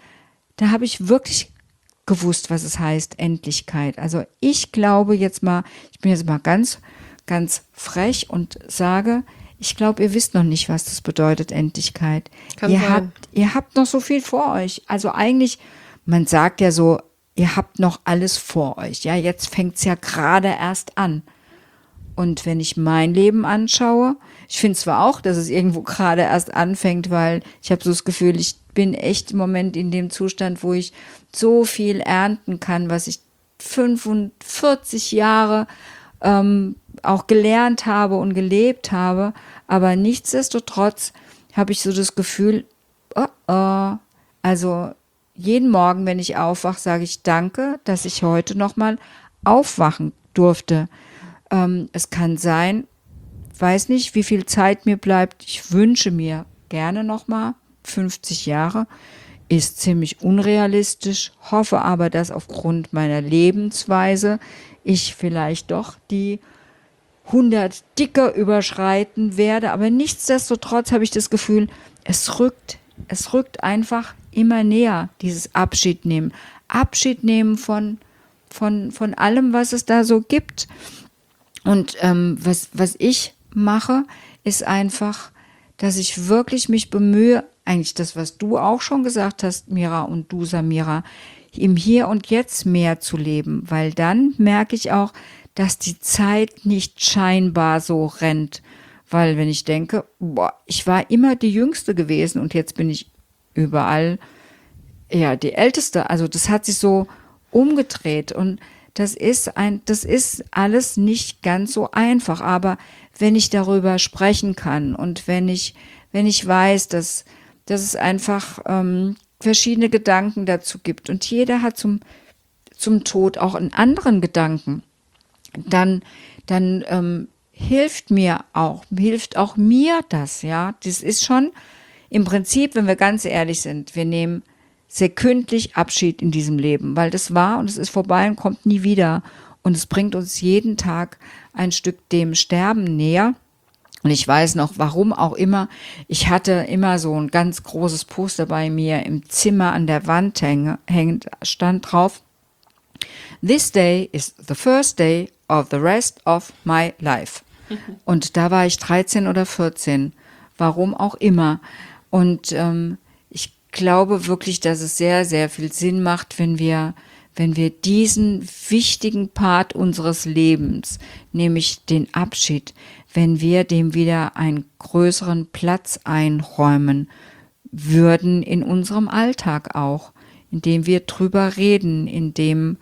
da habe ich wirklich gewusst, was es heißt, Endlichkeit. Also ich glaube jetzt mal, ich bin jetzt mal ganz, ganz frech und sage, ich glaube, ihr wisst noch nicht, was das bedeutet, Endlichkeit. Kann Ihr sein. habt, ihr habt noch so viel vor euch. Also eigentlich, man sagt ja so, ihr habt noch alles vor euch. Ja, jetzt fängt's ja gerade erst an. Und wenn ich mein Leben anschaue, ich finde zwar auch, dass es irgendwo gerade erst anfängt, weil ich habe so das Gefühl, ich bin echt im Moment in dem Zustand, wo ich so viel ernten kann, was ich fünfundvierzig Jahre ähm, auch gelernt habe und gelebt habe. Aber nichtsdestotrotz habe ich so das Gefühl, oh, oh. Also jeden Morgen, wenn ich aufwache, sage ich danke, dass ich heute nochmal aufwachen durfte. Ähm, es kann sein, weiß nicht, wie viel Zeit mir bleibt. Ich wünsche mir gerne nochmal fünfzig Jahre. Ist ziemlich unrealistisch, hoffe aber, dass aufgrund meiner Lebensweise ich vielleicht doch die hundert dicker überschreiten werde. Aber nichtsdestotrotz habe ich das Gefühl, es rückt, es rückt einfach immer näher, dieses Abschied nehmen. Abschied nehmen von, von, von allem, was es da so gibt. Und ähm, was, was ich mache, ist einfach, dass ich wirklich mich bemühe, eigentlich das, was du auch schon gesagt hast, Mira, und du, Samira, im Hier und Jetzt mehr zu leben, weil dann merke ich auch, dass die Zeit nicht scheinbar so rennt, weil wenn ich denke, boah, ich war immer die Jüngste gewesen und jetzt bin ich überall ja, die Älteste. Also das hat sich so umgedreht und das ist ein, das ist alles nicht ganz so einfach. Aber wenn ich darüber sprechen kann und wenn ich, wenn ich weiß, dass, dass es einfach ähm, verschiedene Gedanken dazu gibt und jeder hat zum, zum Tod auch einen anderen Gedanken, dann, dann ähm, hilft mir auch, hilft auch mir das, ja. Das ist schon im Prinzip, wenn wir ganz ehrlich sind, wir nehmen sekündlich Abschied in diesem Leben, weil das war und es ist vorbei und kommt nie wieder. Und es bringt uns jeden Tag ein Stück dem Sterben näher. Und ich weiß noch, warum auch immer, ich hatte immer so ein ganz großes Poster bei mir im Zimmer an der Wand hängend, stand drauf: This day is the first day of the rest of my life. Und da war ich dreizehn oder vierzehn, warum auch immer. Und ähm, ich glaube wirklich, dass es sehr, sehr viel Sinn macht, wenn wir, wenn wir diesen wichtigen Part unseres Lebens, nämlich den Abschied, wenn wir dem wieder einen größeren Platz einräumen würden in unserem Alltag auch, indem wir drüber reden, indem,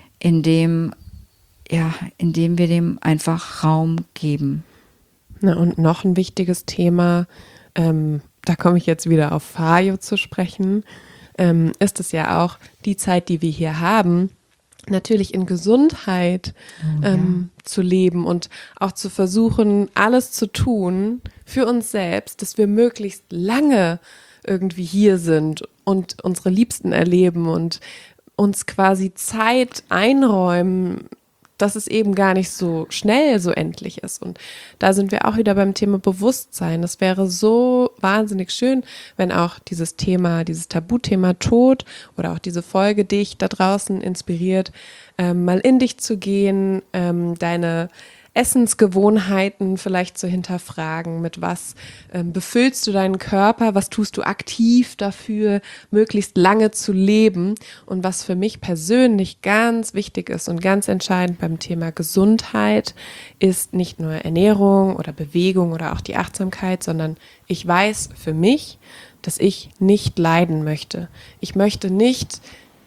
indem, ja, indem wir dem einfach Raum geben. Na, und noch ein wichtiges Thema, ähm, da komme ich jetzt wieder auf Fajo zu sprechen, ähm, ist es ja auch die Zeit, die wir hier haben, natürlich in Gesundheit Oh, ähm, zu leben und auch zu versuchen, alles zu tun für uns selbst, dass wir möglichst lange irgendwie hier sind und unsere Liebsten erleben und uns quasi Zeit einräumen, dass es eben gar nicht so schnell so endlich ist. Und da sind wir auch wieder beim Thema Bewusstsein. Es wäre so wahnsinnig schön, wenn auch dieses Thema, dieses Tabuthema Tod oder auch diese Folge dich da draußen inspiriert, ähm, mal in dich zu gehen, ähm, deine Essensgewohnheiten vielleicht zu hinterfragen, mit was ähm, befüllst du deinen Körper, was tust du aktiv dafür, möglichst lange zu leben. Und was für mich persönlich ganz wichtig ist und ganz entscheidend beim Thema Gesundheit, ist nicht nur Ernährung oder Bewegung oder auch die Achtsamkeit, sondern ich weiß für mich, dass ich nicht leiden möchte. Ich möchte nicht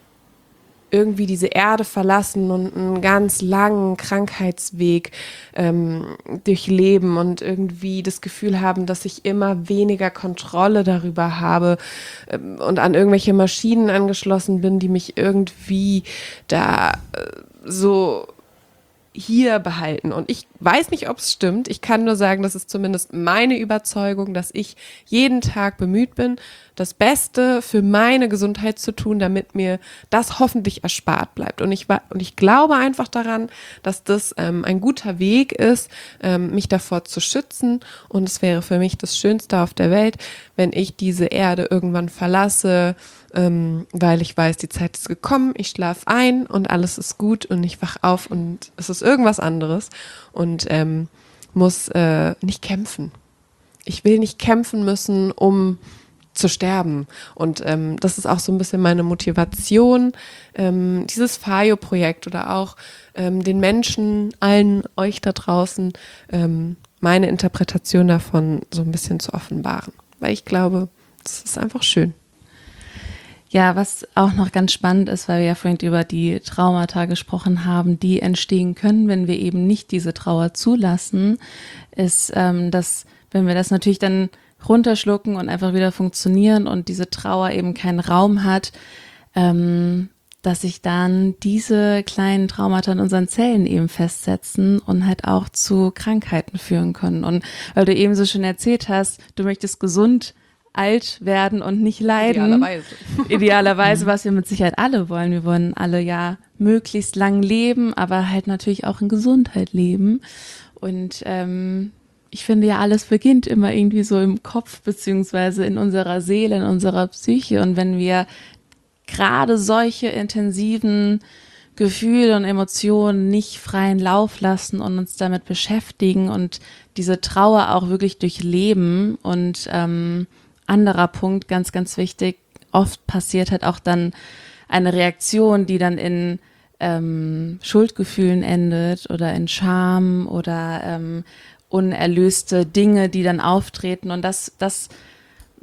irgendwie diese Erde verlassen und einen ganz langen Krankheitsweg ähm, durchleben und irgendwie das Gefühl haben, dass ich immer weniger Kontrolle darüber habe ähm, und an irgendwelche Maschinen angeschlossen bin, die mich irgendwie da äh, so hier behalten. Und ich weiß nicht, ob es stimmt. Ich kann nur sagen, das ist zumindest meine Überzeugung, dass ich jeden Tag bemüht bin, das Beste für meine Gesundheit zu tun, damit mir das hoffentlich erspart bleibt. Und ich, und ich glaube einfach daran, dass das ähm, ein guter Weg ist, ähm, mich davor zu schützen. Und es wäre für mich das Schönste auf der Welt, wenn ich diese Erde irgendwann verlasse, ähm, weil ich weiß, die Zeit ist gekommen, ich schlafe ein und alles ist gut und ich wach auf und es ist irgendwas anderes und ähm, muss äh, nicht kämpfen. Ich will nicht kämpfen müssen, um zu sterben. Und ähm, das ist auch so ein bisschen meine Motivation, ähm, dieses Fajo-Projekt oder auch ähm, den Menschen, allen euch da draußen, ähm, meine Interpretation davon so ein bisschen zu offenbaren. Weil ich glaube, das ist einfach schön. Ja, was auch noch ganz spannend ist, weil wir ja vorhin über die Traumata gesprochen haben, die entstehen können, wenn wir eben nicht diese Trauer zulassen, ist, ähm, dass, wenn wir das natürlich dann runterschlucken und einfach wieder funktionieren und diese Trauer eben keinen Raum hat, ähm, dass sich dann diese kleinen Traumata in unseren Zellen eben festsetzen und halt auch zu Krankheiten führen können. Und weil du eben so schön erzählt hast, du möchtest gesund alt werden und nicht leiden. Idealerweise. Idealerweise, was wir mit Sicherheit alle wollen. Wir wollen alle ja möglichst lang leben, aber halt natürlich auch in Gesundheit leben. Und ähm, ich finde ja, alles beginnt immer irgendwie so im Kopf, beziehungsweise in unserer Seele, in unserer Psyche. Und wenn wir gerade solche intensiven Gefühle und Emotionen nicht freien Lauf lassen und uns damit beschäftigen und diese Trauer auch wirklich durchleben und ähm, anderer Punkt, ganz, ganz wichtig, oft passiert halt auch dann eine Reaktion, die dann in ähm, Schuldgefühlen endet oder in Scham oder ähm, unerlöste Dinge, die dann auftreten. Und das, das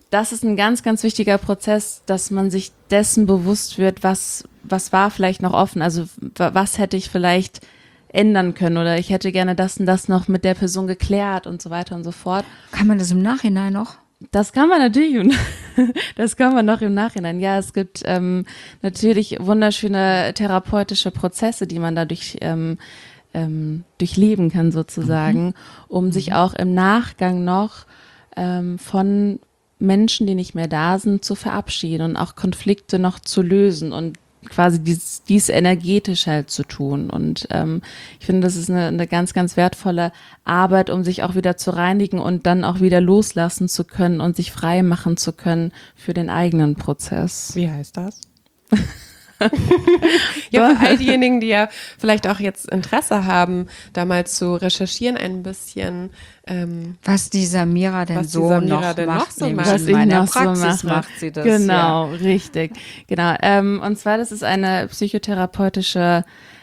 das ist ein ganz, ganz wichtiger Prozess, dass man sich dessen bewusst wird, was, was war vielleicht noch offen, also was hätte ich vielleicht ändern können oder ich hätte gerne das und das noch mit der Person geklärt und so weiter und so fort. Kann man das im Nachhinein noch? Das kann man natürlich, das kann man noch im Nachhinein. Ja, es gibt ähm, natürlich wunderschöne therapeutische Prozesse, die man dadurch ähm, ähm, durchleben kann sozusagen, mhm. um mhm. sich auch im Nachgang noch ähm, von Menschen, die nicht mehr da sind, zu verabschieden und auch Konflikte noch zu lösen und quasi dies, dies energetisch halt zu tun. Und ähm, ich finde, das ist eine, eine ganz, ganz wertvolle Arbeit, um sich auch wieder zu reinigen und dann auch wieder loslassen zu können und sich frei machen zu können für den eigenen Prozess. Wie heißt das? Ja, für all diejenigen, die ja vielleicht auch jetzt Interesse haben, da mal zu recherchieren, ein bisschen. Ähm, was die Samira denn was so die Samira noch denn macht, noch so nämlich macht. Was in ich meiner noch so Praxis mache. macht sie das. Genau, ja. richtig. Genau. Ähm, und zwar, das ist eine psychotherapeutische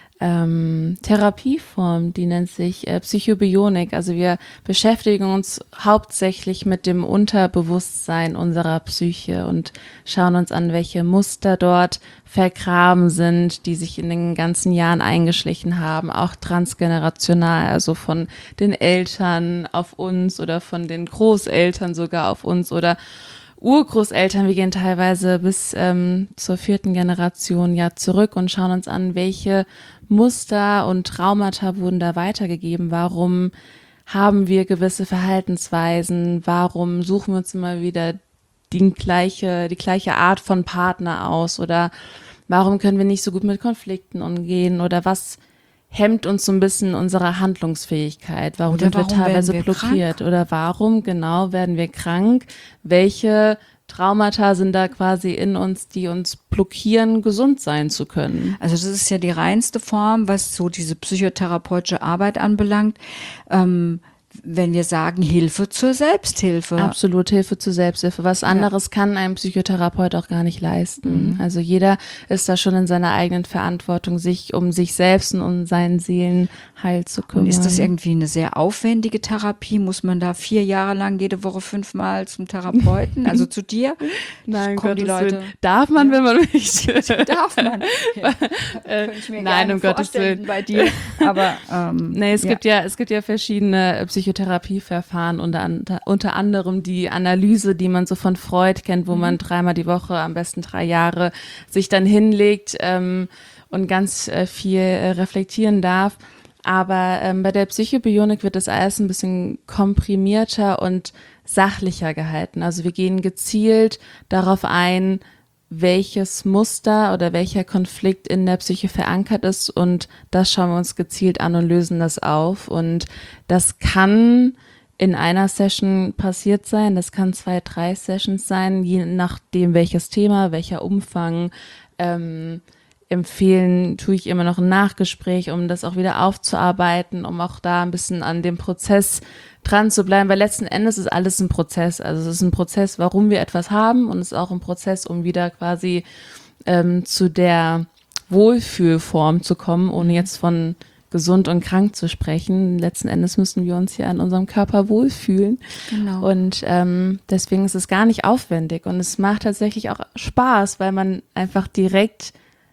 ähm, Therapieform, die nennt sich äh, Psychobionik. Also wir beschäftigen uns hauptsächlich mit dem Unterbewusstsein unserer Psyche und schauen uns an, welche Muster dort vergraben sind, die sich in den ganzen Jahren eingeschlichen haben, auch transgenerational, also von den Eltern auf uns oder von den Großeltern sogar auf uns oder Urgroßeltern. Wir gehen teilweise bis ähm, zur vierten Generation ja zurück und schauen uns an, welche Muster und Traumata wurden da weitergegeben. Warum haben wir gewisse Verhaltensweisen? Warum suchen wir uns immer wieder die gleiche, die gleiche Art von Partner aus? Oder warum können wir nicht so gut mit Konflikten umgehen? Oder was hemmt uns so ein bisschen unsere Handlungsfähigkeit? Warum Oder sind warum wir teilweise werden wir blockiert? krank? Oder warum genau werden wir krank? Welche Traumata sind da quasi in uns, die uns blockieren, gesund sein zu können? Also das ist ja die reinste Form, was so diese psychotherapeutische Arbeit anbelangt. Ähm, wenn wir sagen Hilfe zur Selbsthilfe. Absolut, Hilfe zur Selbsthilfe. Was anderes ja. kann ein Psychotherapeut auch gar nicht leisten. Mhm. Also jeder ist da schon in seiner eigenen Verantwortung, sich um sich selbst und um seinen Seelenheil zu kümmern. Und ist das irgendwie eine sehr aufwendige Therapie? Muss man da vier Jahre lang jede Woche fünfmal zum Therapeuten, also zu dir? Nein, kommen die Leute. Willen. Darf man, ja. wenn man möchte. Darf man. Ja. äh, Nein, um Gottes Willen. Bei dir. Aber ähm, nee, es ja. gibt ja, es gibt ja verschiedene Psychotherapieverfahren, unter, unter anderem die Analyse, die man so von Freud kennt, wo mhm. man dreimal die Woche, am besten drei Jahre, sich dann hinlegt ähm, und ganz äh, viel äh, reflektieren darf. Aber ähm, bei der Psychobionik wird das alles ein bisschen komprimierter und sachlicher gehalten. Also wir gehen gezielt darauf ein, welches Muster oder welcher Konflikt in der Psyche verankert ist, und das schauen wir uns gezielt an und lösen das auf. Und das kann in einer Session passiert sein, das kann zwei, drei Sessions sein, je nachdem welches Thema, welcher Umfang. Ähm, empfehlen tue ich immer noch ein Nachgespräch, um das auch wieder aufzuarbeiten, um auch da ein bisschen an dem Prozess dran zu bleiben, weil letzten Endes ist alles ein Prozess. Also es ist ein Prozess, warum wir etwas haben, und es ist auch ein Prozess, um wieder quasi ähm, zu der Wohlfühlform zu kommen, ohne jetzt von gesund und krank zu sprechen. Letzten Endes müssen wir uns hier an unserem Körper wohlfühlen. Genau. Und ähm, deswegen ist es gar nicht aufwendig, und es macht tatsächlich auch Spaß, weil man einfach direkt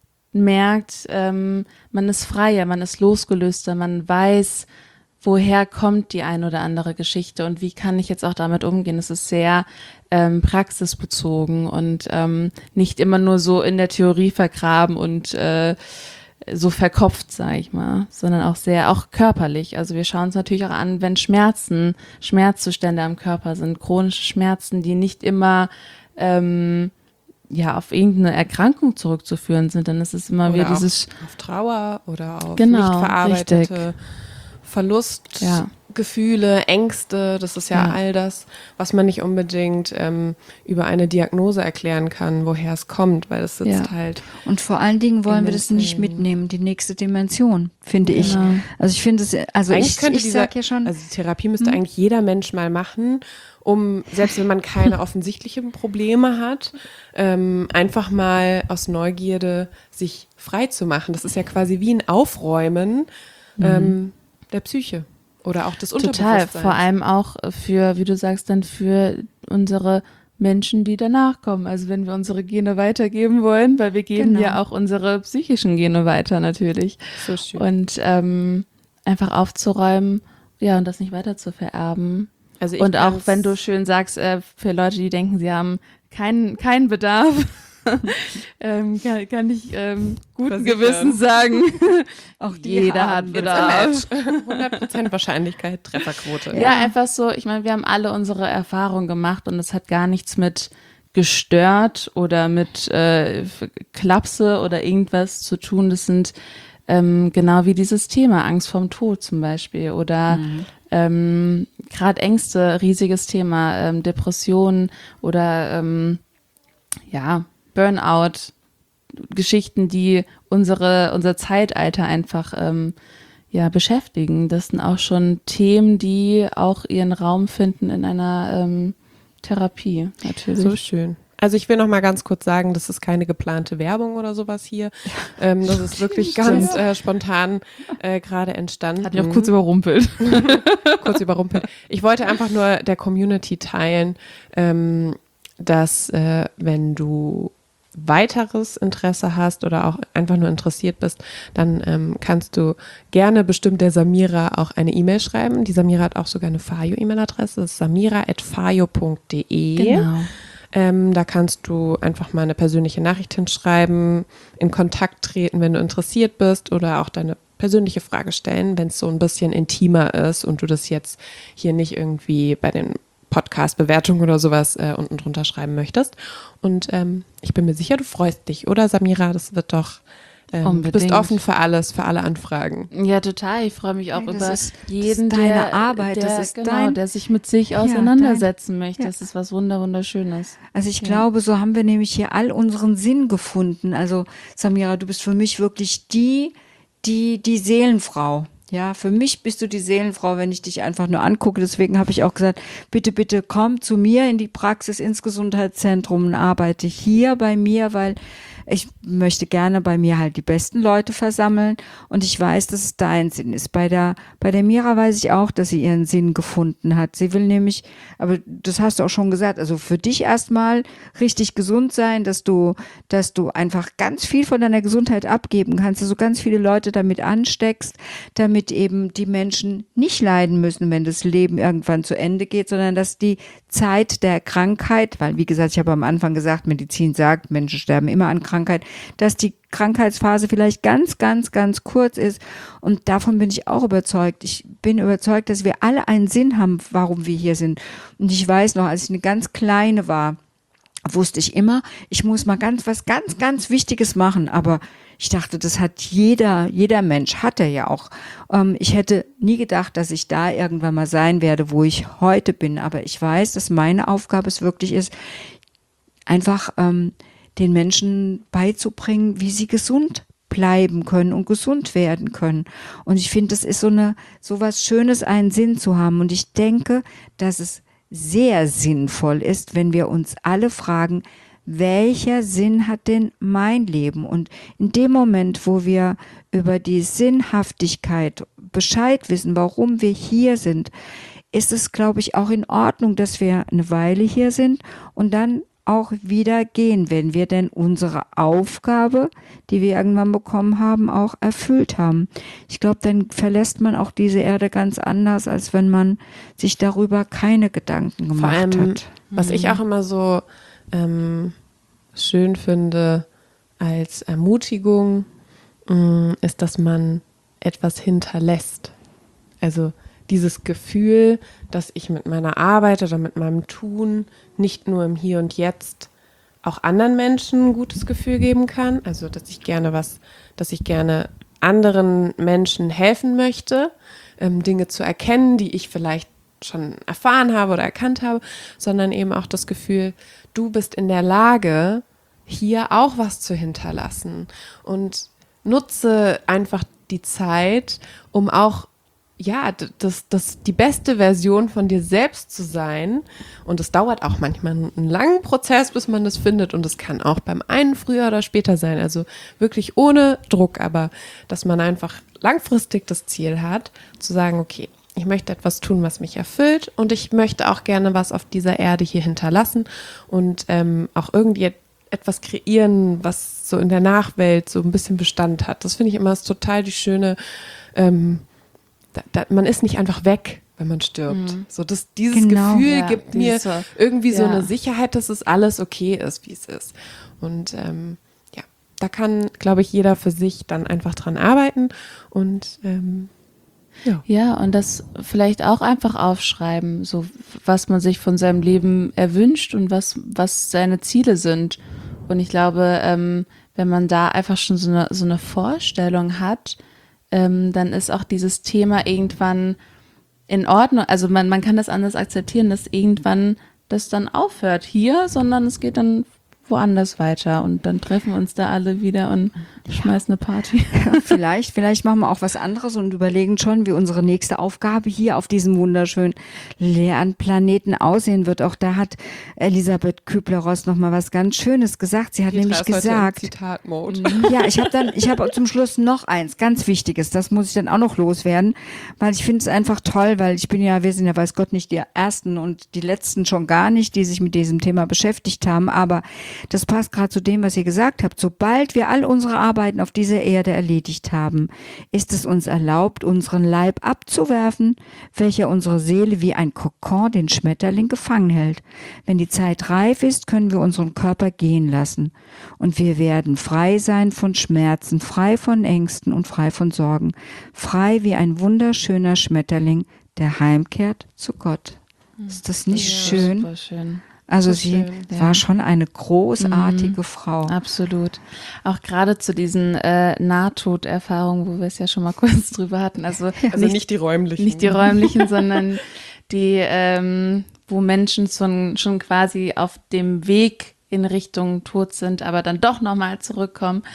merkt, ähm, man ist freier, man ist losgelöster, man weiß, woher kommt die ein oder andere Geschichte und wie kann ich jetzt auch damit umgehen. Es ist sehr ähm, praxisbezogen und ähm, nicht immer nur so in der Theorie vergraben und äh, so verkopft, sage ich mal, sondern auch sehr, auch körperlich. Also wir schauen uns natürlich auch an, wenn Schmerzen, Schmerzzustände am Körper sind, chronische Schmerzen, die nicht immer ähm, ja auf irgendeine Erkrankung zurückzuführen sind, dann ist es immer oder wieder dieses auf Trauer oder auf genau, nicht verarbeitete richtig. Verlustgefühle, ja. Ängste, das ist ja, ja all das, was man nicht unbedingt ähm, über eine Diagnose erklären kann, woher es kommt, weil das sitzt ja. halt. Und vor allen Dingen wollen wir das nicht mitnehmen, die nächste Dimension, finde ich. Genau. Also ich finde es, also eigentlich ich, könnte ich dieser, sag ja schon. Also die Therapie müsste hm. eigentlich jeder Mensch mal machen, um, selbst wenn man keine offensichtlichen Probleme hat, ähm, einfach mal aus Neugierde sich frei zu machen. Das ist ja quasi wie ein Aufräumen mhm. ähm, der Psyche oder auch des Total, Unterbewusstseins. vor allem auch für, wie du sagst, dann für unsere Menschen, die danach kommen. Also wenn wir unsere Gene weitergeben wollen, weil wir geben Genau. ja auch unsere psychischen Gene weiter natürlich. So schön. Und ähm, einfach aufzuräumen, ja, und das nicht weiter zu vererben. Also ich Und auch kann's- wenn du schön sagst, äh, für Leute, die denken, sie haben keinen keinen Bedarf, ähm, kann, kann ich ähm, guten Versichern. Gewissens sagen, Auch die jeder hat haben Bedarf. hundert Prozent Wahrscheinlichkeit, Trefferquote. Ja, einfach so, ich meine, wir haben alle unsere Erfahrungen gemacht und es hat gar nichts mit gestört oder mit äh, Klapse oder irgendwas zu tun. Das sind ähm, genau wie dieses Thema Angst vorm Tod zum Beispiel oder Mhm. ähm, gerade Ängste, riesiges Thema, ähm, Depressionen oder ähm, ja, Burnout, Geschichten, die unsere, unser Zeitalter einfach ähm, ja, beschäftigen. Das sind auch schon Themen, die auch ihren Raum finden in einer ähm, Therapie, natürlich. So schön. Also ich will noch mal ganz kurz sagen, das ist keine geplante Werbung oder sowas hier. Ähm, das ist wirklich ganz äh, spontan äh, gerade entstanden. Hat mich auch kurz überrumpelt. kurz überrumpelt. Ich wollte einfach nur der Community teilen, ähm, dass äh, wenn du weiteres Interesse hast oder auch einfach nur interessiert bist, dann ähm, kannst du gerne bestimmt der Samira auch eine E-Mail schreiben. Die Samira hat auch sogar eine Fayo-E-Mail-Adresse, das ist samira at fayo punkt de. Genau. Ähm, da kannst du einfach mal eine persönliche Nachricht hinschreiben, in Kontakt treten, wenn du interessiert bist oder auch deine persönliche Frage stellen, wenn es so ein bisschen intimer ist und du das jetzt hier nicht irgendwie bei den Podcast-Bewertungen oder sowas äh, unten drunter schreiben möchtest. Und ähm, ich bin mir sicher, du freust dich, oder Samira? Das wird doch, ähm, du Unbedingt. bist offen für alles, für alle Anfragen. Ja, total. Ich freue mich auch Nein, das über ist- jeden, das ist deine der, Arbeit, der, das ist genau, dein- der sich mit sich Ja, auseinandersetzen möchte. ja. Das ist was wunder wunderschönes. Also ich glaube, so haben wir nämlich hier all unseren Sinn gefunden. Also Samira, du bist für mich wirklich die, die, die Seelenfrau. Ja, für mich bist du die Seelenfrau, wenn ich dich einfach nur angucke. Deswegen habe ich auch gesagt, bitte, bitte komm zu mir in die Praxis ins Gesundheitszentrum und arbeite hier bei mir, weil ich möchte gerne bei mir halt die besten Leute versammeln und ich weiß, dass es dein Sinn ist. Bei der, bei der Mira weiß ich auch, dass sie ihren Sinn gefunden hat. Sie will nämlich, aber das hast du auch schon gesagt, also für dich erstmal richtig gesund sein, dass du, dass du einfach ganz viel von deiner Gesundheit abgeben kannst, dass du ganz viele Leute damit ansteckst, damit eben die Menschen nicht leiden müssen, wenn das Leben irgendwann zu Ende geht, sondern dass die Zeit der Krankheit, weil wie gesagt, ich habe am Anfang gesagt, Medizin sagt, Menschen sterben immer an Krankheit, dass die Krankheitsphase vielleicht ganz, ganz, ganz kurz ist. Und davon bin ich auch überzeugt. Ich bin überzeugt, dass wir alle einen Sinn haben, warum wir hier sind. Und ich weiß noch, als ich eine ganz kleine war, wusste ich immer, ich muss mal ganz was ganz, ganz Wichtiges machen. Aber ich dachte, das hat jeder, jeder Mensch, hat er ja auch. Ähm, ich hätte nie gedacht, dass ich da irgendwann mal sein werde, wo ich heute bin. Aber ich weiß, dass meine Aufgabe es wirklich ist, einfach ähm, den Menschen beizubringen, wie sie gesund bleiben können und gesund werden können. Und ich finde, das ist so eine, so was Schönes, einen Sinn zu haben. Und ich denke, dass es sehr sinnvoll ist, wenn wir uns alle fragen, welcher Sinn hat denn mein Leben? Und in dem Moment, wo wir über die Sinnhaftigkeit Bescheid wissen, warum wir hier sind, ist es, glaube ich, auch in Ordnung, dass wir eine Weile hier sind und dann auch wieder gehen, wenn wir denn unsere Aufgabe, die wir irgendwann bekommen haben, auch erfüllt haben. Ich glaube, dann verlässt man auch diese Erde ganz anders, als wenn man sich darüber keine Gedanken Vor gemacht allem, hat. was ich auch immer so ähm, schön finde als Ermutigung, mh, ist, dass man etwas hinterlässt. Also dieses Gefühl, dass ich mit meiner Arbeit oder mit meinem Tun nicht nur im Hier und Jetzt auch anderen Menschen ein gutes Gefühl geben kann. Also dass ich gerne was, dass ich gerne anderen Menschen helfen möchte, ähm, Dinge zu erkennen, die ich vielleicht schon erfahren habe oder erkannt habe, sondern eben auch das Gefühl, du bist in der Lage, hier auch was zu hinterlassen. Und nutze einfach die Zeit, um auch ja, das, das die beste Version von dir selbst zu sein. Und es dauert auch manchmal einen langen Prozess, bis man das findet. Und es kann auch beim einen früher oder später sein. Also wirklich ohne Druck, aber dass man einfach langfristig das Ziel hat, zu sagen, okay, ich möchte etwas tun, was mich erfüllt und ich möchte auch gerne was auf dieser Erde hier hinterlassen und ähm, auch irgendwie etwas kreieren, was so in der Nachwelt so ein bisschen Bestand hat. Das finde ich immer ist total die schöne, ähm, da, da, man ist nicht einfach weg, wenn man stirbt. Mhm. So das, dieses Genau, Gefühl ja, gibt mir diese, irgendwie so ja. eine Sicherheit, dass es alles okay ist, wie es ist. Und ähm, ja, da kann, glaube ich, jeder für sich dann einfach dran arbeiten und ähm, ja. Ja, und das vielleicht auch einfach aufschreiben, so was man sich von seinem Leben erwünscht und was, was seine Ziele sind. Und ich glaube, ähm, wenn man da einfach schon so eine, so eine Vorstellung hat, ähm, dann ist auch dieses Thema irgendwann in Ordnung. Also man, man kann das anders akzeptieren, dass irgendwann das dann aufhört hier, sondern es geht dann woanders weiter und dann treffen wir uns da alle wieder und schmeißen eine Party. Ja, vielleicht, vielleicht machen wir auch was anderes und überlegen schon, wie unsere nächste Aufgabe hier auf diesem wunderschönen leeren Planeten aussehen wird. Auch da hat Elisabeth Kübler-Ross noch mal was ganz Schönes gesagt. Sie hat Petra nämlich ist heute gesagt, im Zitat-Mode. ja, ich habe dann, ich habe zum Schluss noch eins, ganz Wichtiges. Das muss ich dann auch noch loswerden, weil ich finde es einfach toll, weil ich bin ja, wir sind ja, weiß Gott, nicht die Ersten und die Letzten schon gar nicht, die sich mit diesem Thema beschäftigt haben. Aber das passt gerade zu dem, was ihr gesagt habt. Sobald wir all unsere Arbeiten auf dieser Erde erledigt haben, ist es uns erlaubt, unseren Leib abzuwerfen, welcher unsere Seele wie ein Kokon den Schmetterling gefangen hält. Wenn die Zeit reif ist, können wir unseren Körper gehen lassen. Und wir werden frei sein von Schmerzen, frei von Ängsten und frei von Sorgen. Frei wie ein wunderschöner Schmetterling, der heimkehrt zu Gott. Ist das nicht Ja, schön? super schön. Also So sie schön, war ja. schon eine großartige Mhm. Frau. Absolut. Auch gerade zu diesen äh, Nahtoderfahrungen, wo wir es ja schon mal kurz drüber hatten. Also, Also nicht, nicht die räumlichen. nicht die räumlichen, sondern die, ähm, wo Menschen schon, schon quasi auf dem Weg in Richtung Tod sind, aber dann doch nochmal zurückkommen.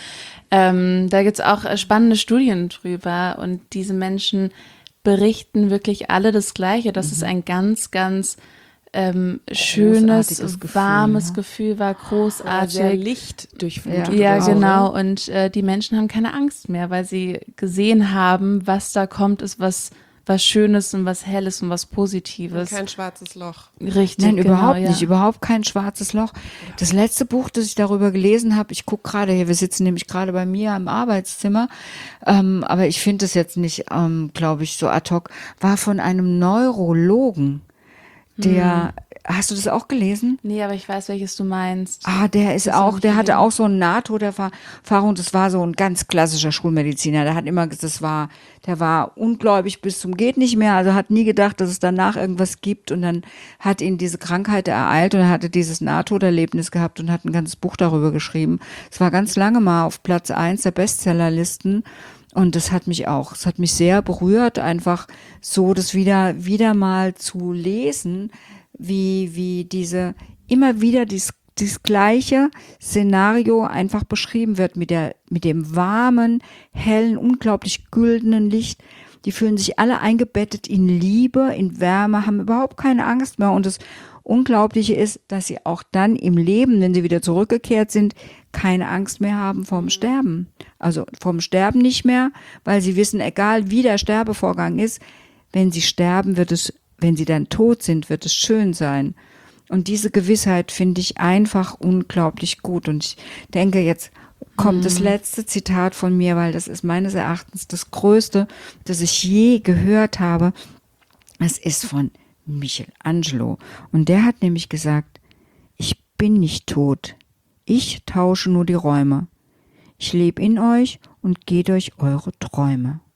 Ähm, da gibt's auch äh, spannende Studien drüber und diese Menschen berichten wirklich alle das Gleiche. Das Mhm. ist ein ganz, ganz ähm, schönes, Großartiges Gefühl, warmes ja. Gefühl, war Aber großartig. sehr Licht durchflutet. Ja, Ja, oder so, genau. Ne? Und äh, die Menschen haben keine Angst mehr, weil sie gesehen haben, was da kommt, ist was, was Schönes und was Helles und was Und Positives. kein schwarzes Loch. Richtig. Nein, genau, überhaupt ja. nicht, überhaupt kein schwarzes Loch. Das letzte Buch, das ich darüber gelesen habe, ich gucke gerade hier, wir sitzen nämlich gerade bei mir im Arbeitszimmer, ähm, aber ich finde es jetzt nicht, ähm, glaube ich, so ad hoc, war von einem Neurologen, der, hast du das auch gelesen? Nee, aber ich weiß, welches du meinst. Ah, der ist Das hab auch, ich der hatte gelesen. auch so eine Nahtoderfahrung. Das war so ein ganz klassischer Schulmediziner. Der hat immer, das war, der war ungläubig bis zum geht nicht mehr. Also hat nie gedacht, dass es danach irgendwas gibt. Und dann hat ihn diese Krankheit ereilt und er hatte dieses Nahtoderlebnis gehabt und hat ein ganzes Buch darüber geschrieben. Es war ganz lange mal auf Platz eins der Bestsellerlisten. Und das hat mich auch, es hat mich sehr berührt, einfach so das wieder, wieder mal zu lesen, wie, wie diese, immer wieder dieses, dieses gleiche Szenario einfach beschrieben wird mit der, mit dem warmen, hellen, unglaublich güldenen Licht. Die fühlen sich alle eingebettet in Liebe, in Wärme, haben überhaupt keine Angst mehr. Und das Unglaubliche ist, dass sie auch dann im Leben, wenn sie wieder zurückgekehrt sind, keine Angst mehr haben vorm Sterben. Also vorm Sterben nicht mehr, weil sie wissen, egal wie der Sterbevorgang ist, wenn sie sterben, wird es, wenn sie dann tot sind, wird es schön sein. Und diese Gewissheit finde ich einfach unglaublich gut. Und ich denke, jetzt kommt das letzte Zitat von mir, weil das ist meines Erachtens das Größte, das ich je gehört habe. Es ist von Michelangelo. Und der hat nämlich gesagt, ich bin nicht tot. Ich tausche nur die Räume. Ich lebe in euch und gehe durch eure Träume.